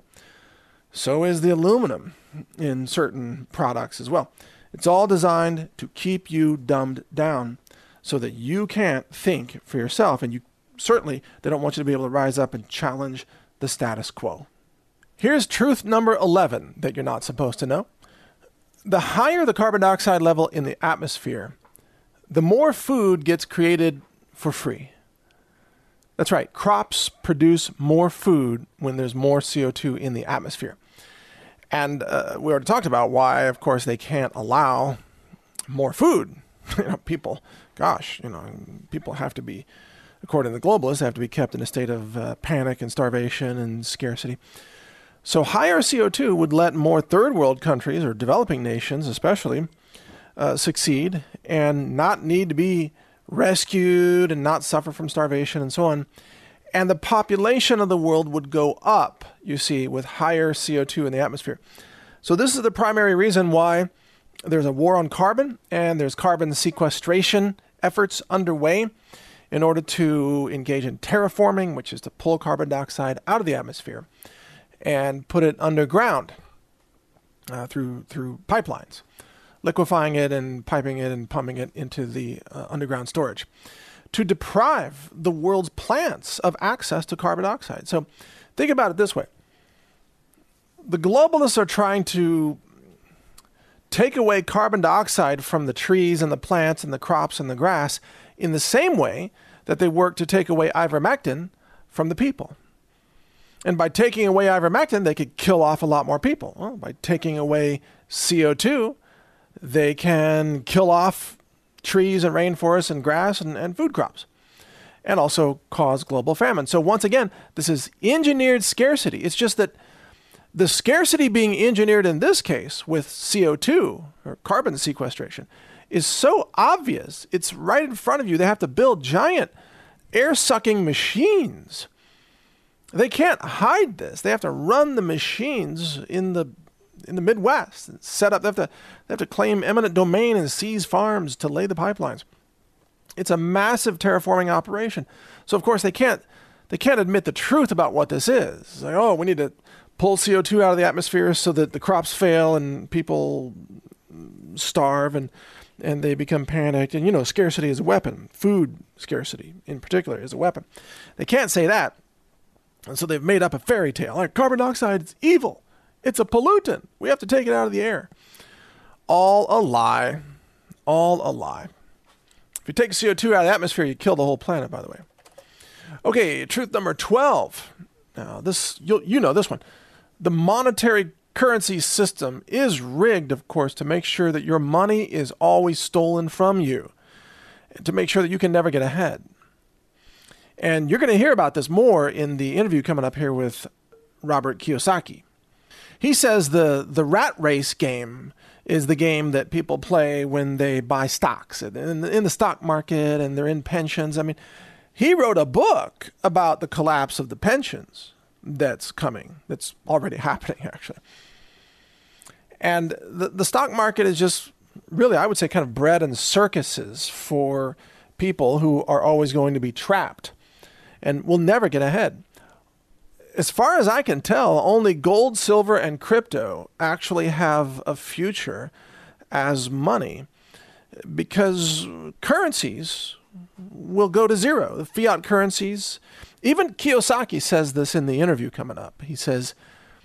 So is the aluminum in certain products as well. It's all designed to keep you dumbed down so that you can't think for yourself. And you certainly, they don't want you to be able to rise up and challenge the status quo. Here's truth number eleven that you're not supposed to know. The higher the carbon dioxide level in the atmosphere, the more food gets created for free. That's right. Crops produce more food when there's more C O two in the atmosphere. And uh, we already talked about why, of course, they can't allow more food. You know, people, gosh, you know, people have to be, according to the globalists, have to be kept in a state of uh, panic and starvation and scarcity. So higher C O two would let more third world countries, or developing nations especially, uh, succeed and not need to be rescued and not suffer from starvation and so on. And the population of the world would go up, you see, with higher C O two in the atmosphere. So this is the primary reason why there's a war on carbon, and there's carbon sequestration efforts underway in order to engage in terraforming, which is to pull carbon dioxide out of the atmosphere and put it underground uh, through through pipelines, liquefying it and piping it and pumping it into the uh, underground storage, to deprive the world's plants of access to carbon dioxide. So think about it this way. The globalists are trying to take away carbon dioxide from the trees and the plants and the crops and the grass in the same way that they work to take away ivermectin from the people. And by taking away ivermectin, they could kill off a lot more people. Well, by taking away C O two, they can kill off trees and rainforests and grass and, and food crops, and also cause global famine. So once again, this is engineered scarcity. It's just that the scarcity being engineered in this case with C O two, or carbon sequestration, is so obvious. It's right in front of you. They have to build giant air-sucking machines. They can't hide this. They have to run the machines in the in the Midwest and set up. They have to they have to claim eminent domain and seize farms to lay the pipelines. It's a massive terraforming operation. So of course they can't they can't admit the truth about what this is. It's like, oh, we need to pull C O two out of the atmosphere so that the crops fail and people starve and and they become panicked. And, you know, scarcity is a weapon. Food scarcity, in particular, is a weapon. They can't say that. And so they've made up a fairy tale. Like, carbon dioxide is evil. It's a pollutant. We have to take it out of the air. All a lie. All a lie. If you take C O two out of the atmosphere, you kill the whole planet, by the way. Okay, truth number twelve. Now, this you you know this one. The monetary currency system is rigged, of course, to make sure that your money is always stolen from you, to make sure that you can never get ahead. And you're going to hear about this more in the interview coming up here with Robert Kiyosaki. He says the, the rat race game is the game that people play when they buy stocks in the, in the stock market and they're in pensions. I mean, he wrote a book about the collapse of the pensions that's coming, that's already happening, actually. And the, the stock market is just really, I would say, kind of bread and circuses for people who are always going to be trapped and will never get ahead. As far as I can tell, only gold, silver, and crypto actually have a future as money, because currencies will go to zero. The fiat currencies, even Kiyosaki says this in the interview coming up. He says,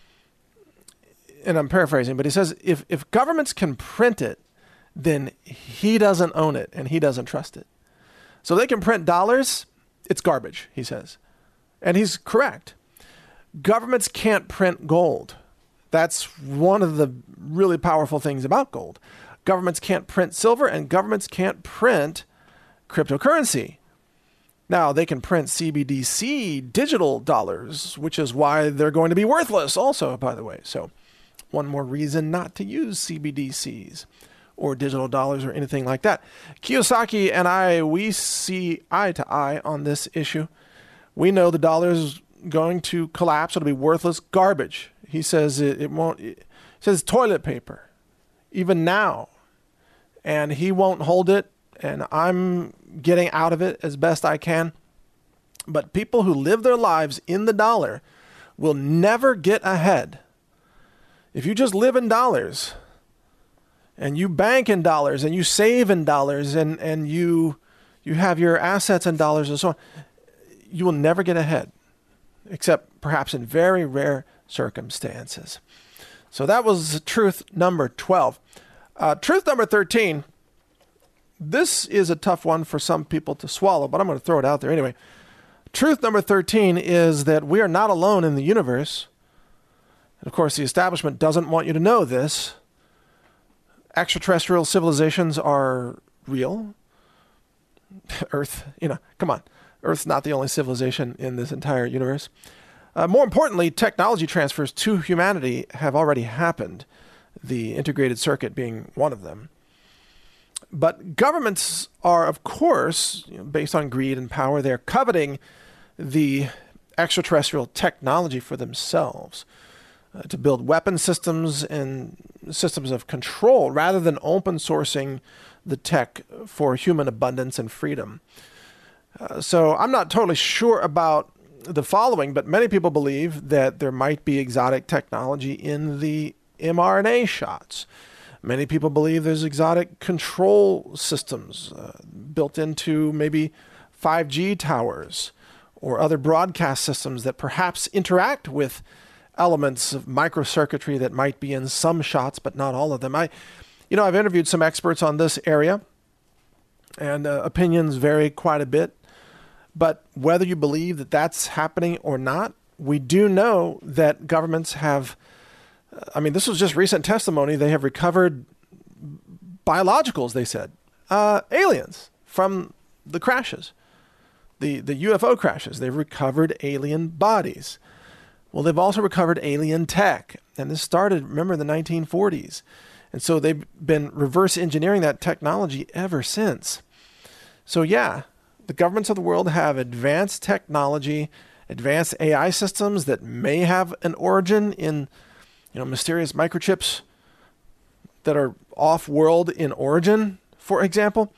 and I'm paraphrasing, but he says, if, if governments can print it, then he doesn't own it and he doesn't trust it. So they can print dollars, it's garbage, he says. And he's correct. Governments can't print gold. That's one of the really powerful things about gold. Governments can't print silver, and governments can't print cryptocurrency. Now, they can print C B D C digital dollars, which is why they're going to be worthless also, by the way. So one more reason not to use C B D Cs or digital dollars or anything like that. Kiyosaki and I, we see eye to eye on this issue. We know the dollar's going to collapse. It'll be worthless garbage. He says it, it won't. It says toilet paper, even now. And he won't hold it. And I'm getting out of it as best I can. But people who live their lives in the dollar will never get ahead. If you just live in dollars and you bank in dollars and you save in dollars and, and you you have your assets in dollars and so on, you will never get ahead, except perhaps in very rare circumstances. So that was truth number twelve. Uh, truth number thirteen. This is a tough one for some people to swallow, but I'm going to throw it out there anyway. Truth number thirteen is that we are not alone in the universe. And of course, the establishment doesn't want you to know this. Extraterrestrial civilizations are real. Earth, you know, come on. Earth's not the only civilization in this entire universe. Uh, more importantly, technology transfers to humanity have already happened, the integrated circuit being one of them. But governments are, of course, you know, based on greed and power, they're coveting the extraterrestrial technology for themselves uh, to build weapon systems and systems of control rather than open sourcing the tech for human abundance and freedom. Uh, so I'm not totally sure about the following, but many people believe that there might be exotic technology in the mRNA shots. Many people believe there's exotic control systems uh, built into maybe five G towers or other broadcast systems that perhaps interact with elements of microcircuitry that might be in some shots, but not all of them. I, You know, I've interviewed some experts on this area, and uh, opinions vary quite a bit. But whether you believe that that's happening or not, we do know that governments have, I mean, this was just recent testimony. They have recovered biologicals, they said, uh, aliens from the crashes, the, the U F O crashes. They've recovered alien bodies. Well, they've also recovered alien tech. And this started, remember, in the nineteen forties. And so they've been reverse engineering that technology ever since. So yeah, the governments of the world have advanced technology, advanced A I systems that may have an origin in, you know, mysterious microchips that are off-world in origin, for example.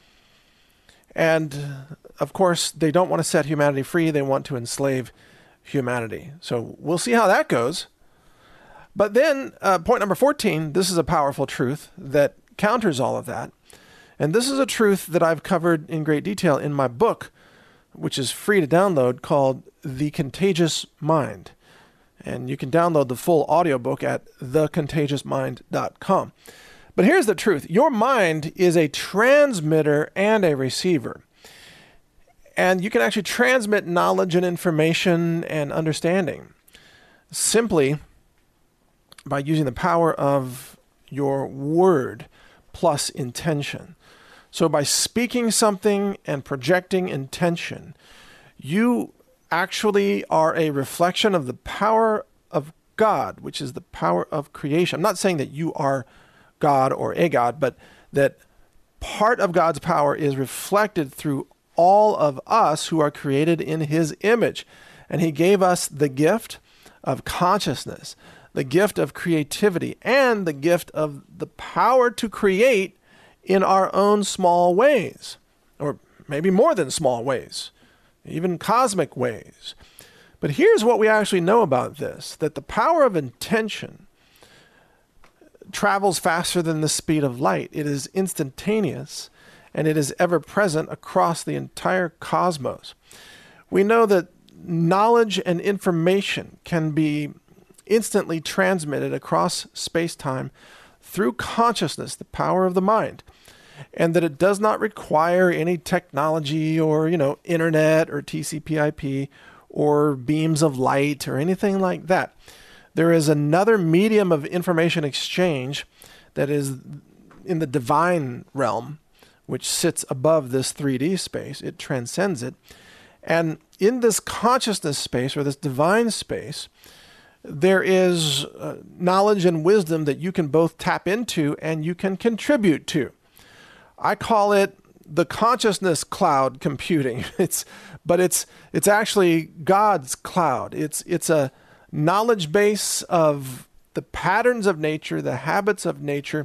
And of course, they don't want to set humanity free. They want to enslave humanity. So we'll see how that goes. But then uh, point number fourteen, this is a powerful truth that counters all of that. And this is a truth that I've covered in great detail in my book, which is free to download, called The Contagious Mind. And you can download the full audiobook at the contagious mind dot com. But here's the truth. Your mind is a transmitter and a receiver. And you can actually transmit knowledge and information and understanding simply by using the power of your word plus intention. So by speaking something and projecting intention, you actually are a reflection of the power of God, which is the power of creation. I'm not saying that you are God or a God, but that part of God's power is reflected through all of us who are created in his image. And he gave us the gift of consciousness, the gift of creativity, and the gift of the power to create in our own small ways, or maybe more than small ways, even cosmic ways. But here's what we actually know about this, that the power of intention travels faster than the speed of light. It is instantaneous, and it is ever present across the entire cosmos. We know that knowledge and information can be instantly transmitted across space-time through consciousness, the power of the mind, and that it does not require any technology or, you know, internet or T C P I P or beams of light or anything like that. There is another medium of information exchange that is in the divine realm, which sits above this three D space. It transcends it. And in this consciousness space, or this divine space, there is uh, knowledge and wisdom that you can both tap into and you can contribute to. I call it the consciousness cloud computing. It's, but it's it's actually God's cloud. It's it's a knowledge base of the patterns of nature, the habits of nature,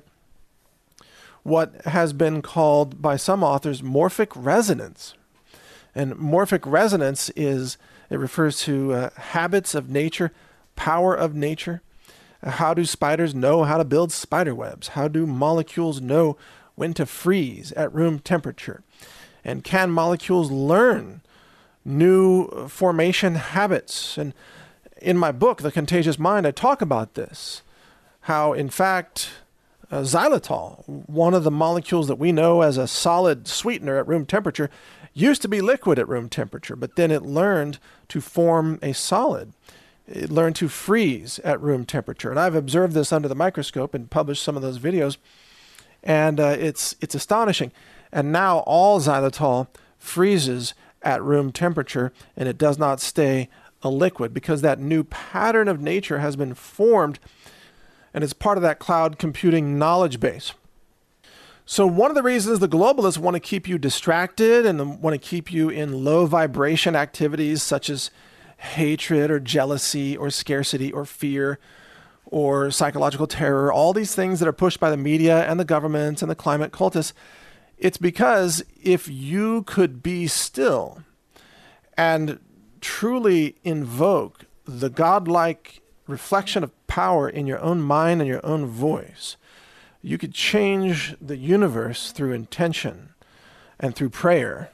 what has been called by some authors morphic resonance. And morphic resonance is, it refers to uh, habits of nature, power of nature. How do spiders know how to build spider webs? How do molecules know when to freeze at room temperature? And can molecules learn new formation habits? And in my book, The Contagious Mind, I talk about this. How, in fact, uh, xylitol, one of the molecules that we know as a solid sweetener at room temperature, used to be liquid at room temperature, but then it learned to form a solid. It learned to freeze at room temperature. And I've observed this under the microscope and published some of those videos. And uh, it's it's astonishing. And now all xylitol freezes at room temperature, and it does not stay a liquid because that new pattern of nature has been formed, and it's part of that cloud computing knowledge base. So one of the reasons the globalists want to keep you distracted and want to keep you in low vibration activities such as hatred or jealousy or scarcity or fear or psychological terror, all these things that are pushed by the media and the governments and the climate cultists, it's because if you could be still and truly invoke the godlike reflection of power in your own mind and your own voice, you could change the universe through intention and through prayer.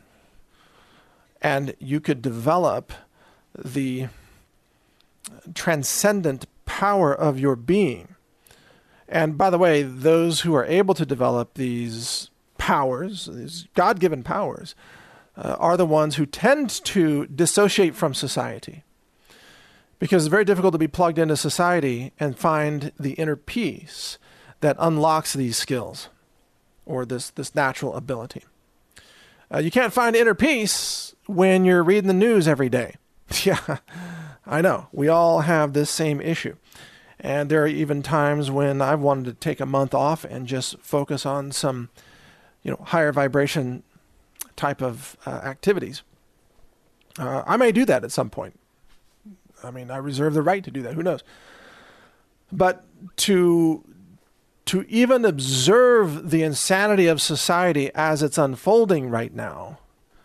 And you could develop the transcendent power of your being. And by the way, those who are able to develop these powers, these God-given powers, uh, are the ones who tend to dissociate from society. Because it's very difficult to be plugged into society and find the inner peace that unlocks these skills or this, this natural ability. Uh, you can't find inner peace when you're reading the news every day. Yeah, I know. We all have this same issue. And there are even times when I've wanted to take a month off and just focus on some, you know, higher vibration type of uh, activities. Uh, I may do that at some point. I mean, I reserve the right to do that. Who knows? But to to even observe the insanity of society as it's unfolding right now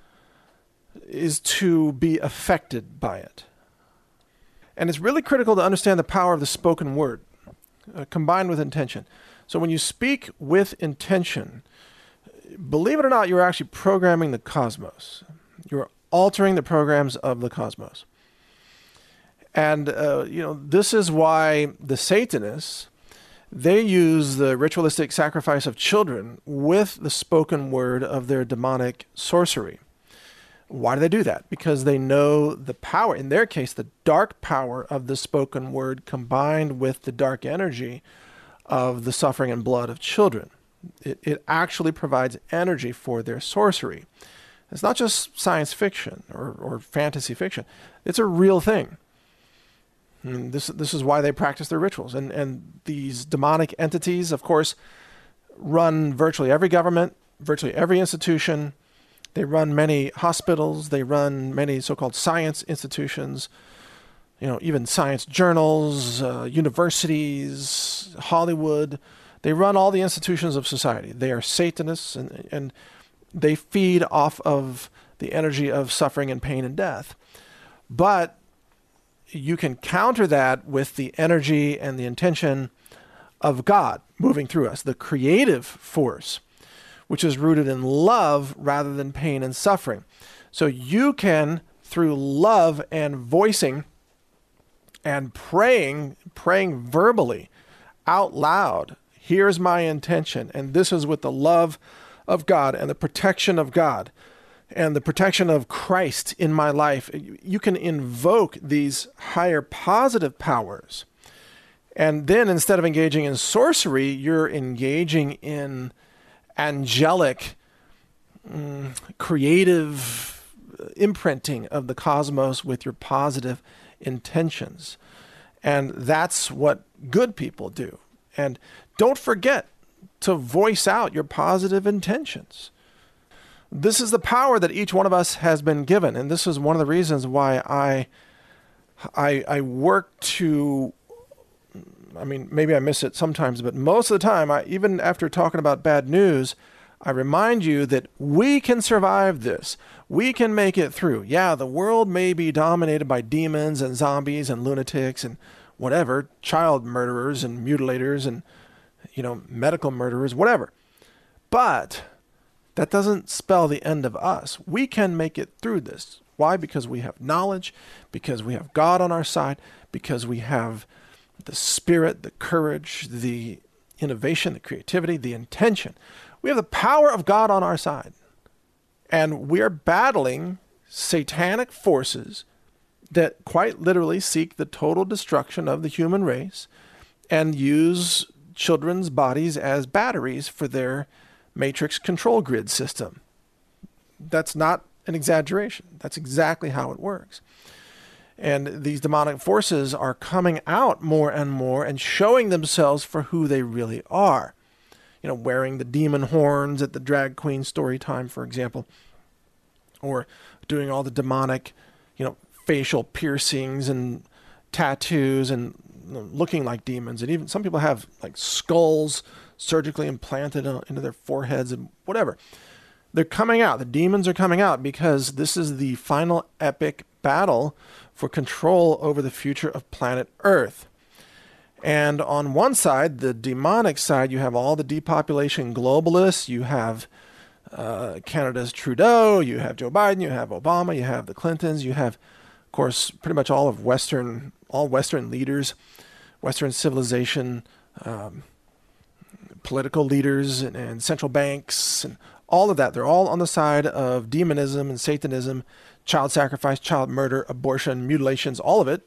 is to be affected by it. And it's really critical to understand the power of the spoken word, uh, combined with intention. So when you speak with intention, believe it or not, you're actually programming the cosmos. You're altering the programs of the cosmos. And, uh, you know, this is why the Satanists, they use the ritualistic sacrifice of children with the spoken word of their demonic sorcery. Why do they do that? Because they know the power, in their case, the dark power of the spoken word combined with the dark energy of the suffering and blood of children. It, it actually provides energy for their sorcery. It's not just science fiction or, or fantasy fiction. It's a real thing. And this, this is why they practice their rituals. And, and these demonic entities, of course, run virtually every government, virtually every institution. They run many hospitals. They run many so-called science institutions, you know, even science journals, uh, universities, Hollywood. They run all the institutions of society. They are Satanists, and, and they feed off of the energy of suffering and pain and death. But you can counter that with the energy and the intention of God moving through us, the creative force, which is rooted in love rather than pain and suffering. So you can, through love and voicing and praying, praying verbally out loud, here's my intention, and this is with the love of God and the protection of God and the protection of Christ in my life. You can invoke these higher positive powers. And then instead of engaging in sorcery, you're engaging in angelic, mm, creative imprinting of the cosmos with your positive intentions. And that's what good people do. And don't forget to voice out your positive intentions. This is the power that each one of us has been given. And this is one of the reasons why I, I, I work to, I mean, maybe I miss it sometimes, but most of the time, I, even after talking about bad news, I remind you that we can survive this. We can make it through. Yeah, the world may be dominated by demons and zombies and lunatics and whatever, child murderers and mutilators and, you know, medical murderers, whatever. But that doesn't spell the end of us. We can make it through this. Why? Because we have knowledge, because we have God on our side, because we have the spirit, the courage, the innovation, the creativity, the intention. We have the power of God on our side. And we are battling satanic forces that quite literally seek the total destruction of the human race and use children's bodies as batteries for their matrix control grid system. That's not an exaggeration. That's exactly how it works. And these demonic forces are coming out more and more and showing themselves for who they really are. You know, wearing the demon horns at the drag queen story time, for example, or doing all the demonic, you know, facial piercings and tattoos and looking like demons. And even some people have like skulls surgically implanted into their foreheads and whatever. They're coming out. The demons are coming out because this is the final epic battle for control over the future of planet Earth. And on one side, the demonic side, you have all the depopulation globalists. You have uh, Canada's Trudeau. You have Joe Biden. You have Obama. You have the Clintons. You have, of course, pretty much all of Western, all Western leaders, Western civilization, um, political leaders and, and central banks and all of that. They're all on the side of demonism and Satanism, child sacrifice, child murder, abortion, mutilations, all of it,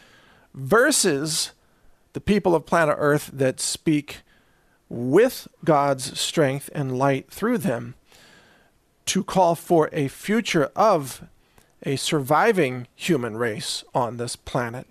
versus the people of planet Earth that speak with God's strength and light through them to call for a future of a surviving human race on this planet,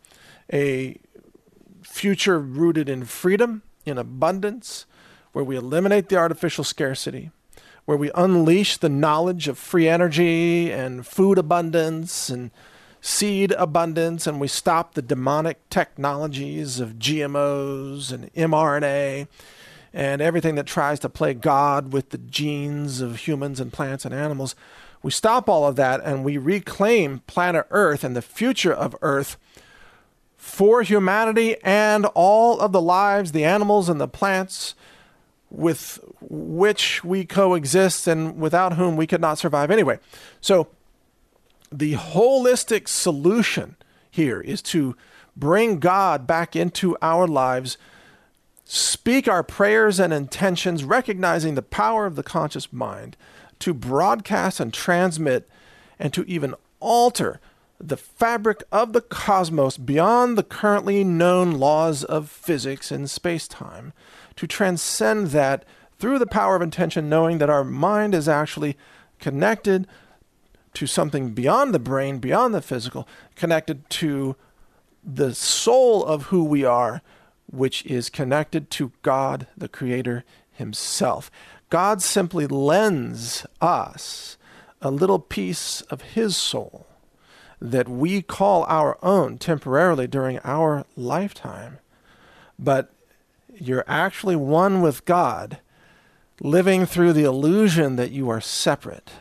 a future rooted in freedom, in abundance, where we eliminate the artificial scarcity, where we unleash the knowledge of free energy and food abundance and seed abundance, and we stop the demonic technologies of G M Os and M R N A and everything that tries to play God with the genes of humans and plants and animals. We stop all of that and we reclaim planet Earth and the future of Earth for humanity and all of the lives, the animals and the plants with which we coexist and without whom we could not survive anyway. So the holistic solution here is to bring God back into our lives, speak our prayers and intentions, recognizing the power of the conscious mind to broadcast and transmit and to even alter the fabric of the cosmos beyond the currently known laws of physics and space-time, to transcend that through the power of intention, knowing that our mind is actually connected to something beyond the brain, beyond the physical, connected to the soul of who we are, which is connected to God, the Creator himself. God simply lends us a little piece of his soul that we call our own temporarily during our lifetime. But you're actually one with God, living through the illusion that you are separate.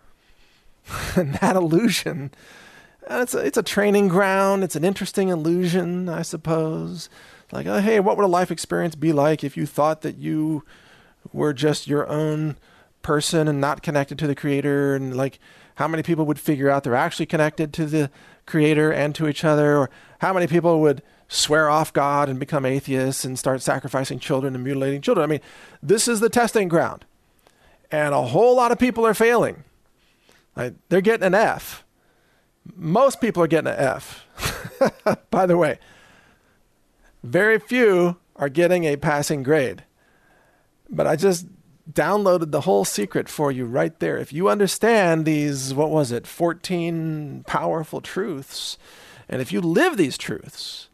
And that illusion, it's a, it's a training ground. It's an interesting illusion, I suppose. Like, oh, hey, what would a life experience be like if you thought that you were just your own person and not connected to the Creator? And like, how many people would figure out they're actually connected to the Creator and to each other? Or how many people would swear off God and become atheists and start sacrificing children and mutilating children? I mean, this is the testing ground. And a whole lot of people are failing. Like, they're getting an F. Most people are getting an F. By the way, very few are getting a passing grade. But I just downloaded the whole secret for you right there. If you understand these, what was it, fourteen powerful truths, and if you live these truths,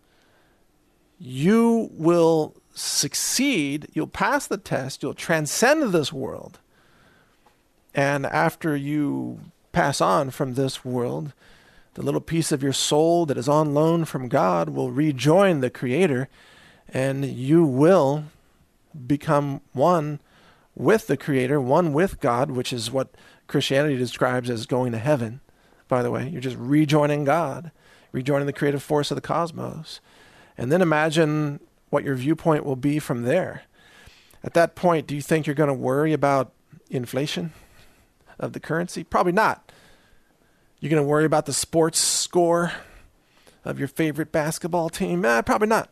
you will succeed, you'll pass the test, you'll transcend this world. And after you pass on from this world, the little piece of your soul that is on loan from God will rejoin the Creator, and you will become one with the Creator, one with God, which is what Christianity describes as going to heaven. By the way, you're just rejoining God, rejoining the creative force of the cosmos. And then imagine what your viewpoint will be from there. At that point, do you think you're going to worry about inflation of the currency? Probably not. You're going to worry about the sports score of your favorite basketball team? Eh, probably not.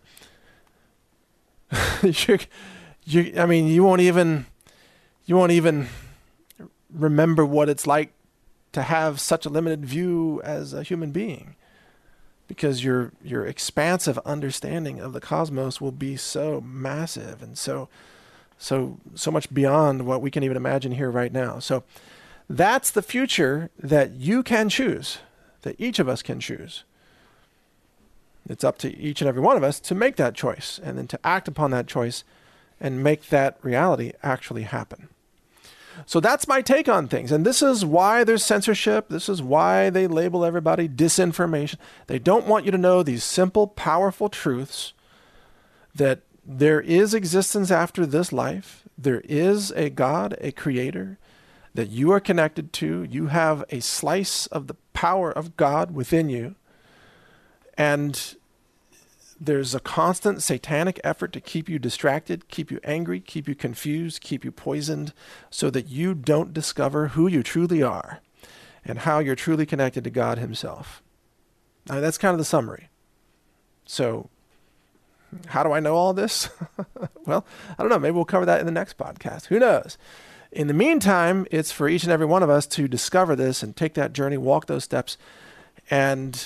you're, you, I mean, you won't even, you won't even remember what it's like to have such a limited view as a human being, because your your expansive understanding of the cosmos will be so massive and so so so much beyond what we can even imagine here right now. So that's the future that you can choose, that each of us can choose. It's up to each and every one of us to make that choice and then to act upon that choice and make that reality actually happen. So that's my take on things. And this is why there's censorship. This is why they label everybody disinformation. They don't want you to know these simple, powerful truths that there is existence after this life. There is a God, a creator that you are connected to. You have a slice of the power of God within you. And there's a constant satanic effort to keep you distracted, keep you angry, keep you confused, keep you poisoned, so that you don't discover who you truly are and how you're truly connected to God himself. Now, that's kind of the summary. So how do I know all this? Well, I don't know. Maybe we'll cover that in the next podcast. Who knows? In the meantime, it's for each and every one of us to discover this and take that journey, walk those steps, and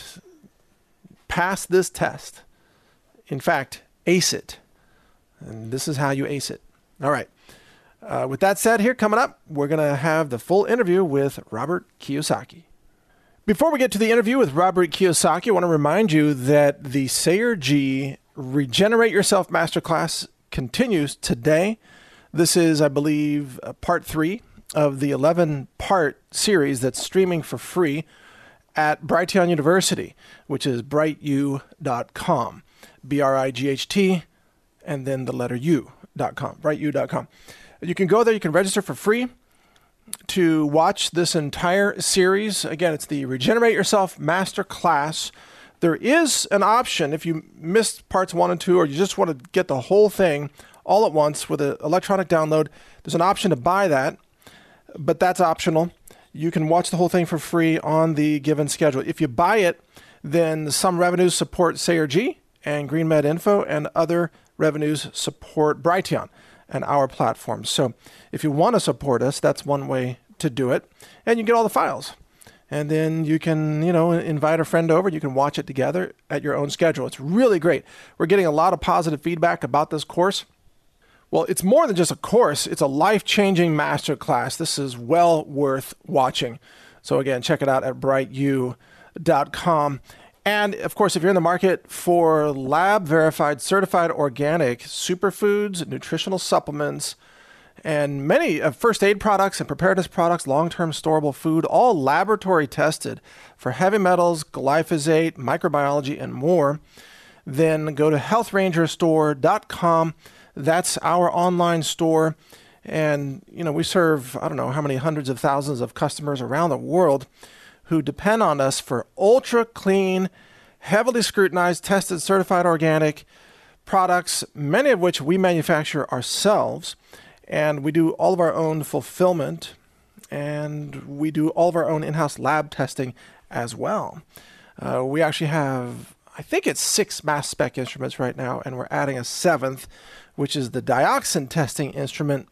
pass this test. In fact, ace it. And this is how you ace it. All right. Uh, with that said, here coming up, we're going to have the full interview with Robert Kiyosaki. Before we get to the interview with Robert Kiyosaki, I want to remind you that the Sayer Ji Regenerate Yourself Masterclass continues today. This is, I believe, uh, part three of the eleven-part series that's streaming for free at Brighteon University, which is bright u dot com, B R I G H T, and then the letter U dot com, bright u dot com. You can go there, you can register for free to watch this entire series. Again, it's the Regenerate Yourself Masterclass. There is an option if you missed parts one and two, or you just want to get the whole thing all at once with an electronic download. There's an option to buy that, but that's optional. You can watch the whole thing for free on the given schedule. If you buy it, then some revenues support Sayer Ji and GreenMed Info, and other revenues support Brighteon and our platform. So if you want to support us, that's one way to do it. And you get all the files. And then you can, you know, invite a friend over. You can watch it together at your own schedule. It's really great. We're getting a lot of positive feedback about this course. Well, it's more than just a course. It's a life-changing masterclass. This is well worth watching. So again, check it out at bright u dot com. And of course, if you're in the market for lab-verified, certified organic superfoods, nutritional supplements, and many uh, first aid products and preparedness products, long-term storable food, all laboratory tested for heavy metals, glyphosate, microbiology, and more, then go to health ranger store dot com. That's our online store. And, you know, we serve, I don't know how many hundreds of thousands of customers around the world who depend on us for ultra clean, heavily scrutinized, tested, certified organic products, many of which we manufacture ourselves. And we do all of our own fulfillment, and we do all of our own in-house lab testing as well. Uh, we actually have, I think it's six mass spec instruments right now, and we're adding a seventh, which is the dioxin testing instrument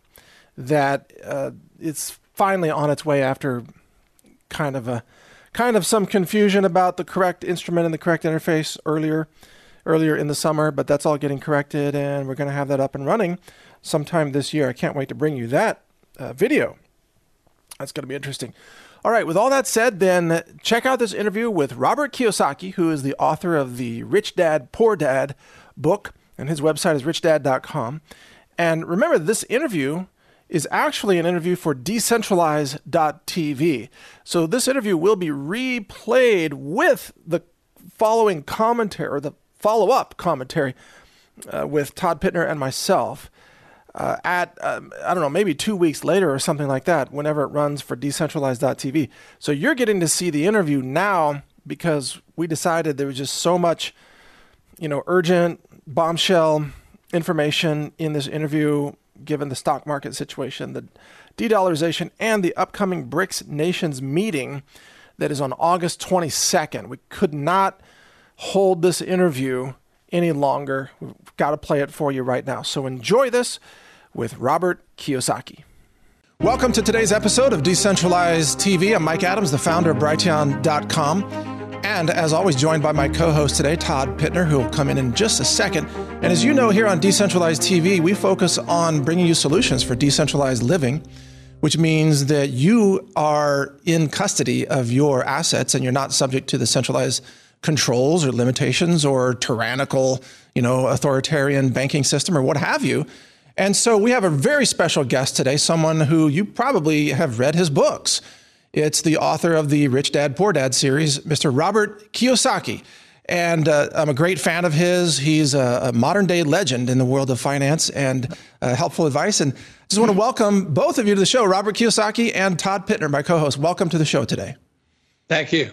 that uh, it's finally on its way after kind of a kind of some confusion about the correct instrument and the correct interface earlier earlier in the summer, but that's all getting corrected, and we're going to have that up and running sometime this year. I can't wait to bring you that uh, video. That's going to be interesting. All right, with all that said, then check out this interview with Robert Kiyosaki, who is the author of the Rich Dad, Poor Dad book, and his website is rich dad dot com. And remember, this interview is actually an interview for decentralize dot t v. So this interview will be replayed with the following commentary, or the follow-up commentary uh, with Todd Pittner and myself uh, at, um, I don't know, maybe two weeks later or something like that, whenever it runs for decentralize dot t v. So you're getting to see the interview now because we decided there was just so much, you know, urgent bombshell information in this interview, given the stock market situation, the de-dollarization, and the upcoming BRICS nations meeting that is on August twenty-second. We could not hold this interview any longer. We've got to play it for you right now. So enjoy this with Robert Kiyosaki. Welcome to today's episode of Decentralized T V. I'm Mike Adams, the founder of Brighteon dot com. And as always, joined by my co-host today, Todd Pittner, who will come in in just a second. And as you know, here on Decentralized T V, we focus on bringing you solutions for decentralized living, which means that you are in custody of your assets and you're not subject to the centralized controls or limitations or tyrannical, you know, authoritarian banking system or what have you. And so we have a very special guest today, someone who you probably have read his books. It's the author of the Rich Dad, Poor Dad series, Mister Robert Kiyosaki. And uh, I'm a great fan of his. He's a, a modern day legend in the world of finance and uh, helpful advice. And I just want to welcome both of you to the show, Robert Kiyosaki and Todd Pittner, my co-host. Welcome to the show today. Thank you.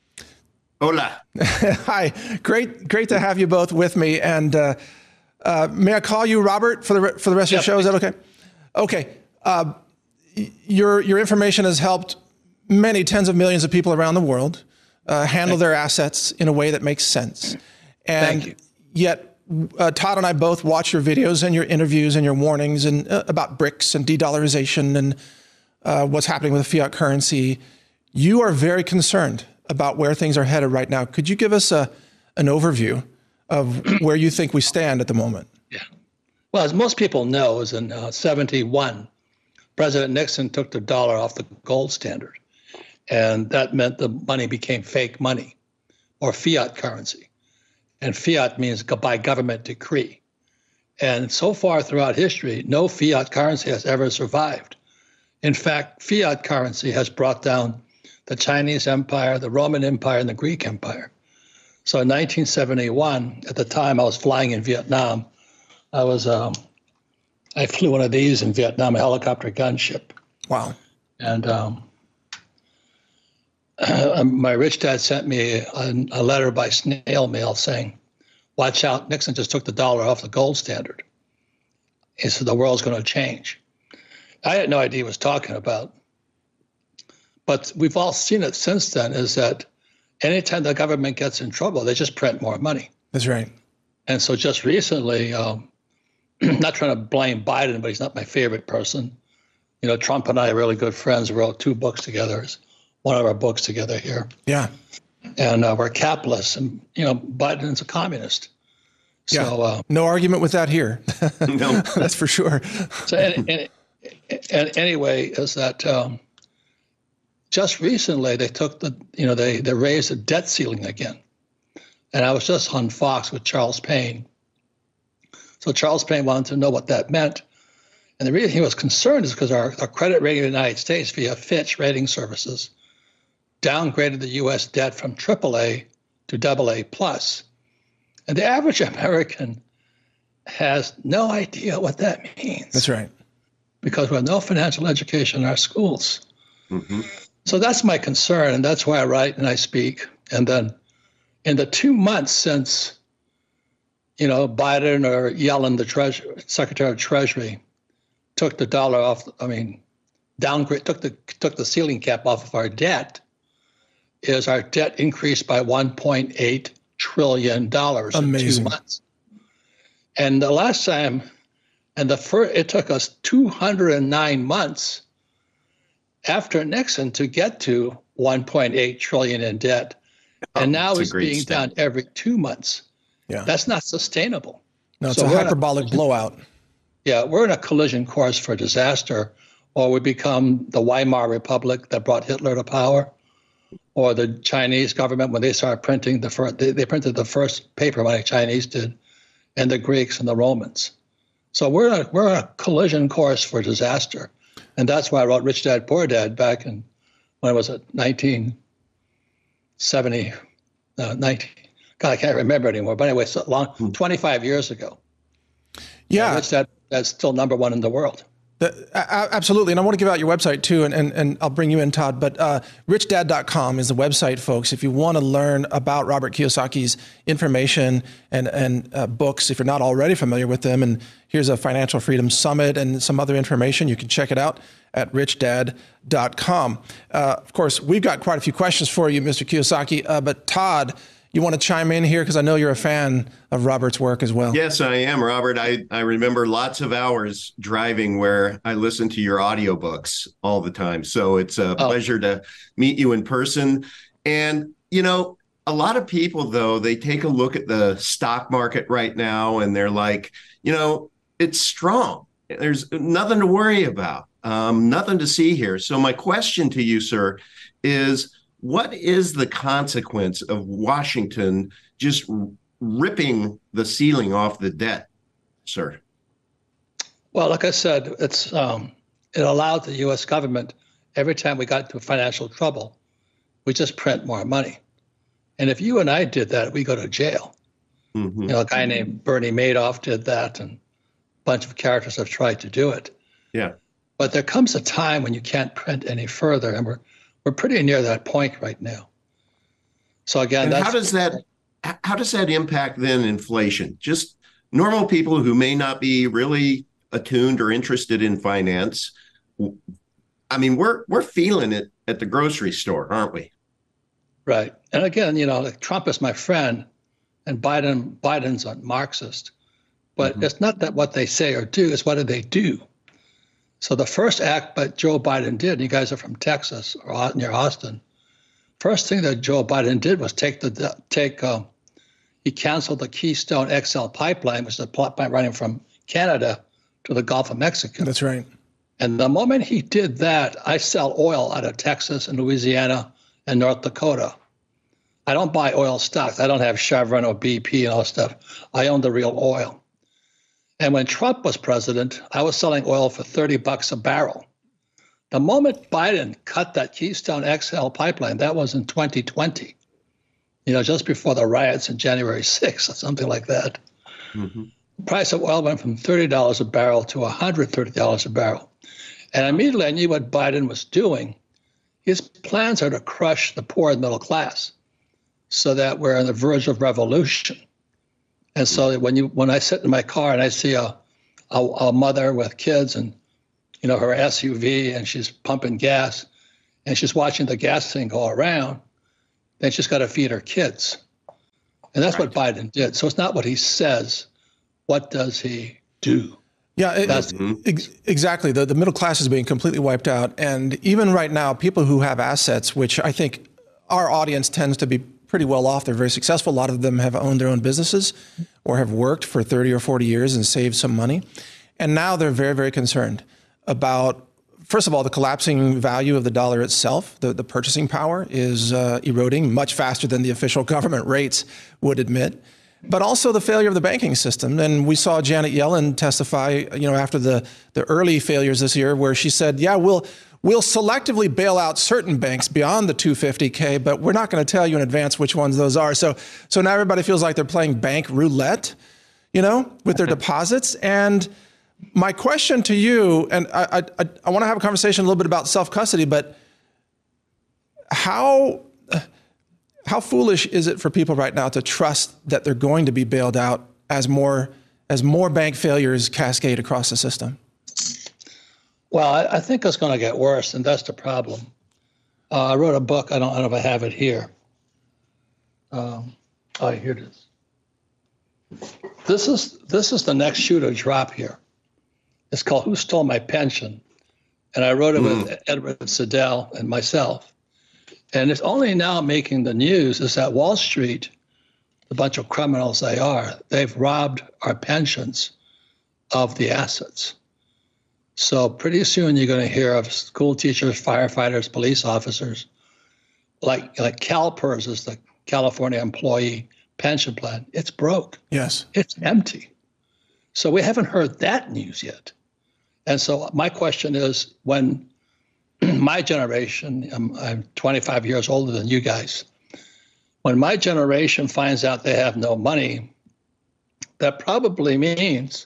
Hola. Hi. Great, great to have you both with me. And uh, uh, may I call you Robert for the re- for the rest yeah, of the show? Is that okay? Okay. Uh, your your information has helped many tens of millions of people around the world uh, handle their assets in a way that makes sense. And yet uh, Todd and I both watch your videos and your interviews and your warnings and uh, about BRICS and de-dollarization and uh, what's happening with the fiat currency. You are very concerned about where things are headed right now. Could you give us a an overview of where you think we stand at the moment? Yeah. Well, as most people know, is in uh, seventy-one, President Nixon took the dollar off the gold standard. And that meant the money became fake money or fiat currency. And fiat means by government decree. And so far throughout history, no fiat currency has ever survived. In fact, fiat currency has brought down the Chinese Empire, the Roman Empire, and the Greek Empire. So in nineteen seventy-one, at the time I was flying in Vietnam, I was um, I flew one of these in Vietnam, a helicopter gunship. Wow. And um, my rich dad sent me a, a letter by snail mail saying, watch out, Nixon just took the dollar off the gold standard. He said the world's going to change. I had no idea what he was talking about. But we've all seen it since then, is that anytime the government gets in trouble, they just print more money. That's right. And so just recently, um, not trying to blame Biden, but he's not my favorite person. You know, Trump and I are really good friends. We wrote two books together. It's one of our books together here. Yeah. And uh, we're capitalists. And, you know, Biden's a communist. Yeah. So, uh, no argument with that here. No. That's for sure. So and, and, and anyway, is that um, just recently they took the, you know, they, they raised the debt ceiling again. And I was just on Fox with Charles Payne. So Charles Payne wanted to know what that meant. And the reason he was concerned is because our, our credit rating in the United States via Fitch Rating Services downgraded the U S debt from triple A to double A plus. And the average American has no idea what that means. That's right. Because we have no financial education in our schools. Mm-hmm. So that's my concern, and that's why I write and I speak. And then in the two months since, you know, Biden or Yellen, the Treasury, Secretary of Treasury, took the dollar off, I mean, downgrade, took the took the ceiling cap off of our debt, is our debt increased by one point eight trillion dollars in two months. And the last time, and the first, it took us two hundred nine months after Nixon to get to one point eight trillion in debt. Oh, and now it's being step. done every two months. Yeah. That's not sustainable. No, it's So a we're in a- hyperbolic blowout. Yeah, we're in a collision course for disaster, or we become the Weimar Republic that brought Hitler to power, or the Chinese government when they started printing the first, they, they printed the first paper money, Chinese did, and the Greeks and the Romans. So we're in a, we're in a collision course for disaster, and that's why I wrote Rich Dad Poor Dad back in when was it nineteen seventy, uh, nineteen. God, I can't remember anymore. But anyway, so long, twenty-five years ago. Yeah. Uh, Rich Dad, that's still number one in the world. The, a- absolutely. And I want to give out your website too, and, and, and I'll bring you in, Todd. But uh, rich dad dot com is the website, folks. If you want to learn about Robert Kiyosaki's information and, and uh, books, if you're not already familiar with them, and here's a Financial Freedom Summit and some other information, you can check it out at rich dad dot com. Uh, of course, we've got quite a few questions for you, Mister Kiyosaki. Uh, but Todd, you want to chime in here? Because I know you're a fan of Robert's work as well. Yes, I am, Robert. I, I remember lots of hours driving where I listen to your audiobooks all the time. So it's a Oh. pleasure to meet you in person. And, you know, a lot of people, though, they take a look at the stock market right now and they're like, you know, it's strong. There's nothing to worry about, um, nothing to see here. So my question to you, sir, is what is the consequence of Washington just ripping the ceiling off the debt, sir? Well, like I said, it's um, it allowed the U S government, every time we got into financial trouble, we just print more money. And if you and I did that, we go to jail. Mm-hmm. You know, a guy named Bernie Madoff did that, and a bunch of characters have tried to do it. Yeah. But there comes a time when you can't print any further, and we're we're pretty near that point right now. So again, And that's, how does that how does that impact then inflation? Just normal people who may not be really attuned or interested in finance. I mean, we're we're feeling it at the grocery store, aren't we? right. And again, you know, like Trump is my friend, and Biden Biden's a Marxist. But Mhm. it's not that what they say or do, it's what do they do. So the first act that Joe Biden did, you guys are from Texas or near Austin, first thing that Joe Biden did was take the take um, he canceled the Keystone X L pipeline, which is a pipeline running from Canada to the Gulf of Mexico. That's right. And the moment he did that, I sell oil out of Texas and Louisiana and North Dakota. I don't buy oil stocks. I don't have Chevron or B P and all that stuff. I own the real oil. And when Trump was president, I was selling oil for thirty bucks a barrel. The moment Biden cut that Keystone X L pipeline, that was in twenty twenty, you know, just before the riots on January sixth or something like that. Mm-hmm. The price of oil went from thirty dollars a barrel to one hundred thirty dollars a barrel. And immediately I knew what Biden was doing. His plans are to crush the poor and middle class so that we're on the verge of revolution. And so when you when I sit in my car and I see a, a, a mother with kids and, you know, her S U V and she's pumping gas and she's watching the gas thing go around, then she's got to feed her kids. And that's right. What Biden did. So it's not what he says. What does he do? Yeah, it, ex- exactly. The, the middle class is being completely wiped out. And even right now, people who have assets, which I think our audience tends to be pretty well off, they're very successful. A lot of them have owned their own businesses or have worked for thirty or forty years and saved some money. And now they're very, very concerned about, first of all, the collapsing value of the dollar itself. The, the purchasing power is uh, eroding much faster than the official government rates would admit. But also the failure of the banking system. And we saw Janet Yellen testify, you know, after the, the early failures this year, where she said, yeah, we'll we'll selectively bail out certain banks beyond the two hundred fifty K, but we're not going to tell you in advance which ones those are. So so now everybody feels like they're playing bank roulette, you know, with their deposits. And my question to you, and I I, I want to have a conversation a little bit about self-custody, but how... How foolish is it for people right now to trust that they're going to be bailed out as more as more bank failures cascade across the system? Well, I, I think it's going to get worse, and that's the problem. Uh, I wrote a book. I don't, I don't know if I have it here. Um, oh, here it is. This is this is the next shoe to drop here. It's called "Who Stole My Pension," and I wrote it mm. with Edward Siddell and myself. And it's only now making the news is that Wall Street, the bunch of criminals they are, they've robbed our pensions of the assets. So pretty soon you're going to hear of school teachers, firefighters, police officers, like like CalPERS is the California Employee Pension Plan. It's broke. Yes. It's empty. So we haven't heard that news yet. And so my question is, when my generation, I'm, I'm twenty-five years older than you guys. When my generation finds out they have no money, that probably means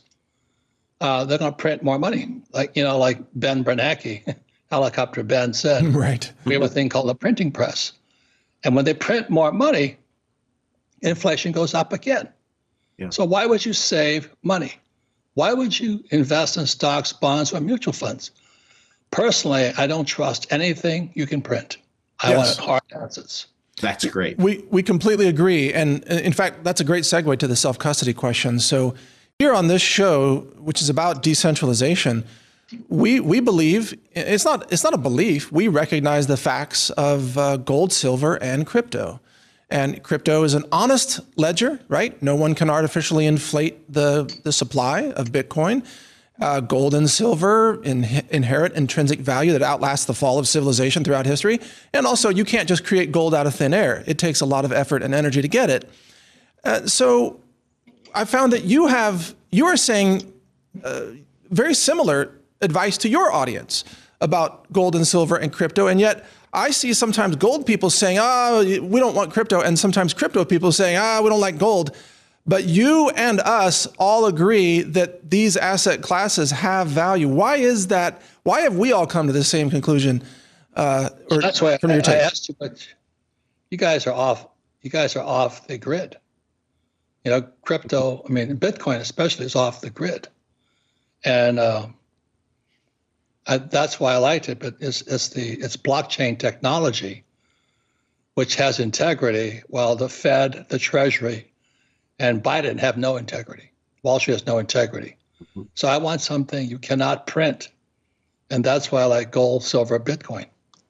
uh, they're going to print more money. Like, you know, like Ben Bernanke, Helicopter Ben said, right. We have a thing called the printing press. And when they print more money, inflation goes up again. Yeah. So why would you save money? Why would you invest in stocks, bonds, or mutual funds? Personally, I don't trust anything you can print. I yes. want hard assets. That's great. We we completely agree. And in fact, that's a great segue to the self-custody question. So here on this show, which is about decentralization, we we believe, it's not it's not a belief, we recognize the facts of uh, gold, silver, and crypto. And crypto is an honest ledger, right? No one can artificially inflate the, the supply of Bitcoin. Uh, gold and silver in, inherit intrinsic value that outlasts the fall of civilization throughout history. And also, you can't just create gold out of thin air. It takes a lot of effort and energy to get it. Uh, so I found that you have, you are saying uh, very similar advice to your audience about gold and silver and crypto. And yet I see sometimes gold people saying, oh, we don't want crypto. And sometimes crypto people saying, ah, oh, we don't like gold. But you and us all agree that these asset classes have value. Why is that? Why have we all come to the same conclusion? Uh, or That's why from I, your take? I asked you, but you guys are off. You guys are off the grid. You know, crypto. I mean, Bitcoin especially is off the grid, and uh, I, that's why I liked it. But it's it's the it's blockchain technology, which has integrity, while the Fed, the Treasury, and Biden have no integrity. Wall Street has no integrity. Mm-hmm. So I want something you cannot print. And that's why I like gold, silver, Bitcoin.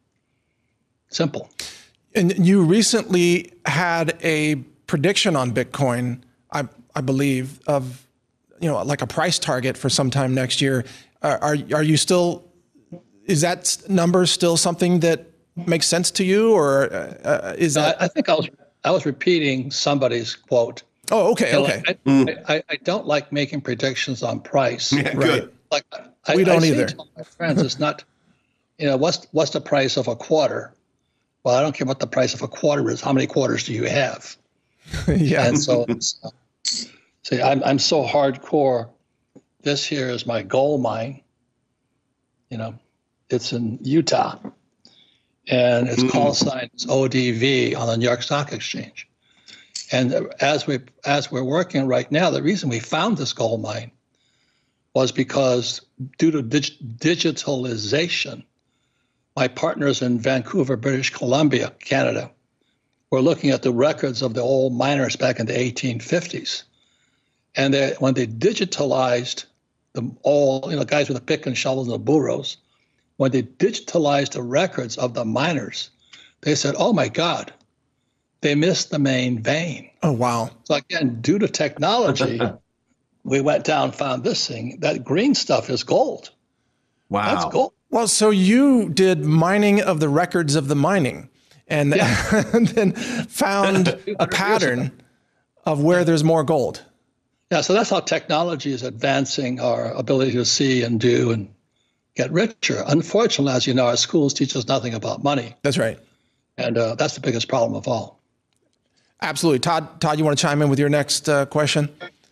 Simple. And you recently had a prediction on Bitcoin, I, I believe, of, you know, like a price target for sometime next year. Are, are, are you still, is that number still something that makes sense to you, or uh, is that? I, I think I was, I was repeating somebody's quote. Oh, okay, you know, okay. I, mm. I, I don't like making predictions on price. Yeah, right. Good. Like I, we don't I either. Say to my friends, it's not, you know, what's what's the price of a quarter? Well, I don't care what the price of a quarter is. How many quarters do you have? Yeah. And so, so see, I'm I'm so hardcore. This here is my gold mine. You know, it's in Utah, and its mm. call sign is O D V on the New York Stock Exchange. And as we as we're working right now, the reason we found this gold mine was because due to dig- digitalization, my partners in Vancouver, British Columbia, Canada, were looking at the records of the old miners back in the eighteen fifties. And they, when they digitalized the all, you know, guys with the pick and shovels and the burros, when they digitalized the records of the miners, they said, oh my God, they missed the main vein. Oh, wow. So again, due to technology, we went down, found this thing. That green stuff is gold. Wow. That's gold. Well, so you did mining of the records of the mining, and, yeah. and then found a pattern of where there's more gold. Yeah, so that's how technology is advancing our ability to see and do and get richer. Unfortunately, as you know, our schools teach us nothing about money. That's right. And uh, that's the biggest problem of all. Absolutely. Todd, Todd, you want to chime in with your next uh, question?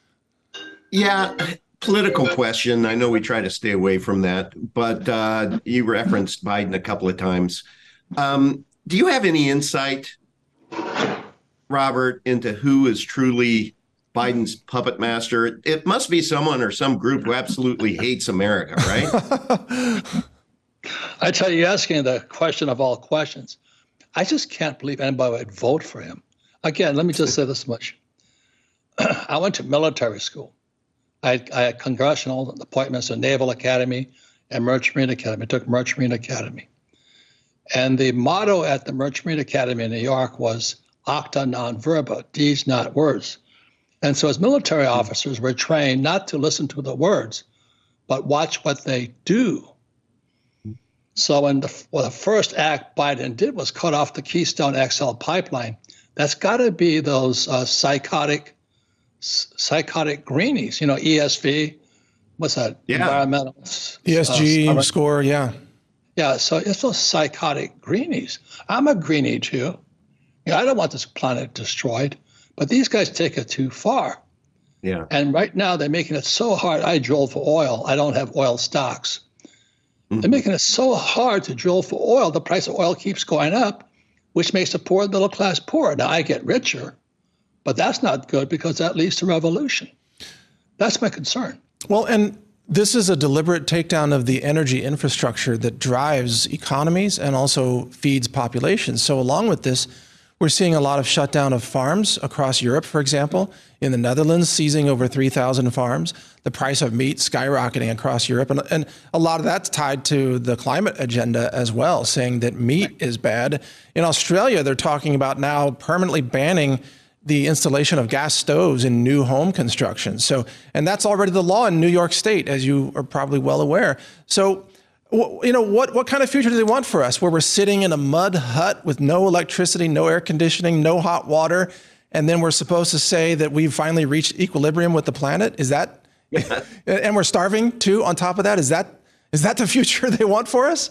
Yeah, political question. I know we try to stay away from that, but uh, you referenced Biden a couple of times. Um, do you have any insight, Robert, into who is truly Biden's puppet master? It must be someone or some group who absolutely hates America, right? I tell you, you're asking the question of all questions. I just can't believe anybody would vote for him. Again, let me just say this much. I went to military school. I had, I had congressional appointments at Naval Academy and Merchant Marine Academy. I took Merchant Marine Academy. And the motto at the Merchant Marine Academy in New York was acta non verba, deeds not words. And so as military officers, we're trained not to listen to the words, but watch what they do. So when the, well, the first act Biden did was cut off the Keystone X L pipeline. That's got to be those uh, psychotic psychotic greenies, you know, E S V, what's that? Yeah. Environmental. E S G uh, score, yeah. Yeah, so it's those psychotic greenies. I'm a greenie too. You know, I don't want this planet destroyed, but these guys take it too far. Yeah. And right now they're making it so hard. I drill for oil. I don't have oil stocks. Mm-hmm. They're making it so hard to drill for oil. The price of oil keeps going up, which makes the poor middle class poorer. Now I get richer, but that's not good because that leads to revolution. That's my concern. Well, and this is a deliberate takedown of the energy infrastructure that drives economies and also feeds populations. So along with this, we're seeing a lot of shutdown of farms across Europe, for example. In the Netherlands, seizing over three thousand farms. The price of meat skyrocketing across Europe. And, and a lot of that's tied to the climate agenda as well, saying that meat is bad. In Australia, they're talking about now permanently banning the installation of gas stoves in new home construction. So, and that's already the law in New York State, as you are probably well aware. So, you know, what, what kind of future do they want for us, where we're sitting in a mud hut with no electricity, no air conditioning, no hot water, and then we're supposed to say that we've finally reached equilibrium with the planet? Is that, and we're starving too on top of that? Is that, is that the future they want for us?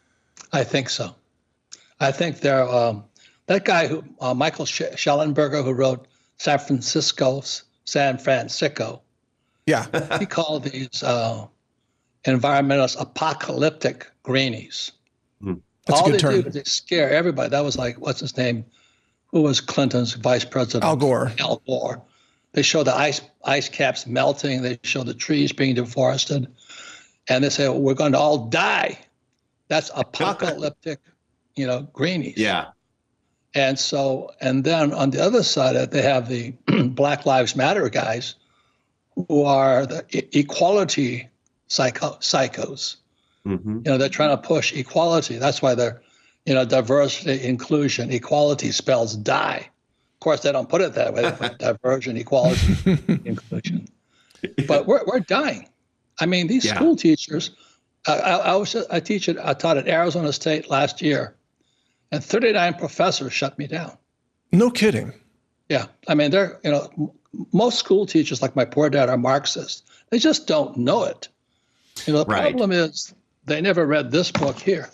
I think so. I think they're, um, that guy who, uh, Michael Schellenberger, who wrote San Francisco, San Francisco. Yeah. He called these uh, environmentalists apocalyptic greenies. Mm. That's All a good they term. do is they scare everybody. That was like, what's his name? Who was Clinton's vice president? Al Gore. Al Gore. They show the ice ice caps melting. They show the trees being deforested. And they say, well, we're going to all die. That's apocalyptic, you know, greenies. Yeah. And so, and then on the other side, they have the Black Lives Matter guys who are the e- equality psycho- psychos. Mm-hmm. You know, they're trying to push equality. That's why they're, you know, diversity, inclusion, equality spells die. Of course, they don't put it that way. They put diversion, equality, inclusion. But we're we're dying. I mean, these yeah. school teachers. I, I, I was I teach it. I taught at Arizona State last year, and thirty-nine professors shut me down. No kidding. Yeah, I mean, they're you know m- most school teachers, like my poor dad, are Marxists. They just don't know it. You know, the right. problem is they never read this book here.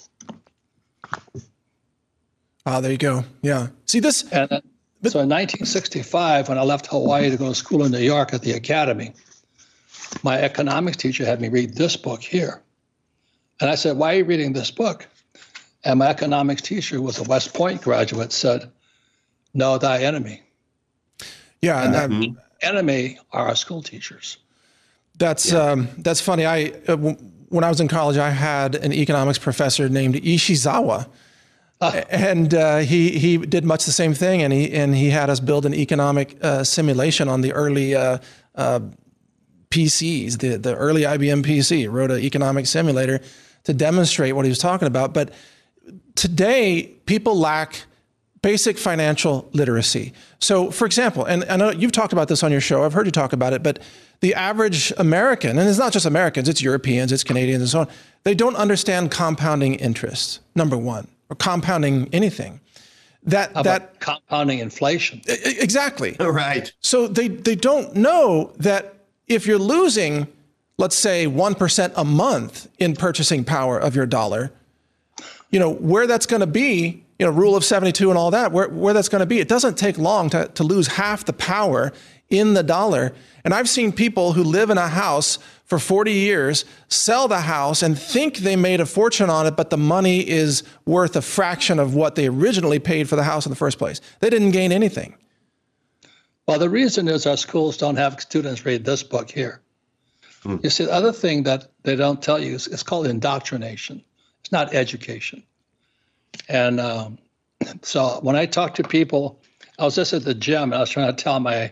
Ah, there you go. Yeah. See this. And then, but, so in nineteen sixty-five, when I left Hawaii to go to school in New York at the academy, my economics teacher had me read this book here. And I said, why are you reading this book? And my economics teacher, who was a West Point graduate, said, know thy enemy. Yeah. And that um, enemy are our school teachers. That's yeah. um, that's funny. I uh, w- when I was in college, I had an economics professor named Ishizawa. Uh, and uh, he he did much the same thing, and he and he had us build an economic uh, simulation on the early uh, uh, P Cs, the the early I B M P C. Wrote an economic simulator to demonstrate what he was talking about. But today, people lack basic financial literacy. So, for example, and I know you've talked about this on your show. I've heard you talk about it, but the average American, and it's not just Americans, it's Europeans, it's Canadians, and so on. They don't understand compounding interest. Number one. Or compounding anything. That How that about compounding inflation. Exactly. Right. So they, they don't know that if you're losing, let's say, one percent a month in purchasing power of your dollar, you know, where that's going to be, you know, rule of seventy-two and all that, where, where that's going to be, it doesn't take long to, to lose half the power in the dollar. And I've seen people who live in a house for forty years, sell the house and think they made a fortune on it, but the money is worth a fraction of what they originally paid for the house in the first place. They didn't gain anything. Well, the reason is our schools don't have students read this book here. Hmm. You see, the other thing that they don't tell you is it's called indoctrination. It's not education. And um, so when I talk to people, I was just at the gym and I was trying to tell my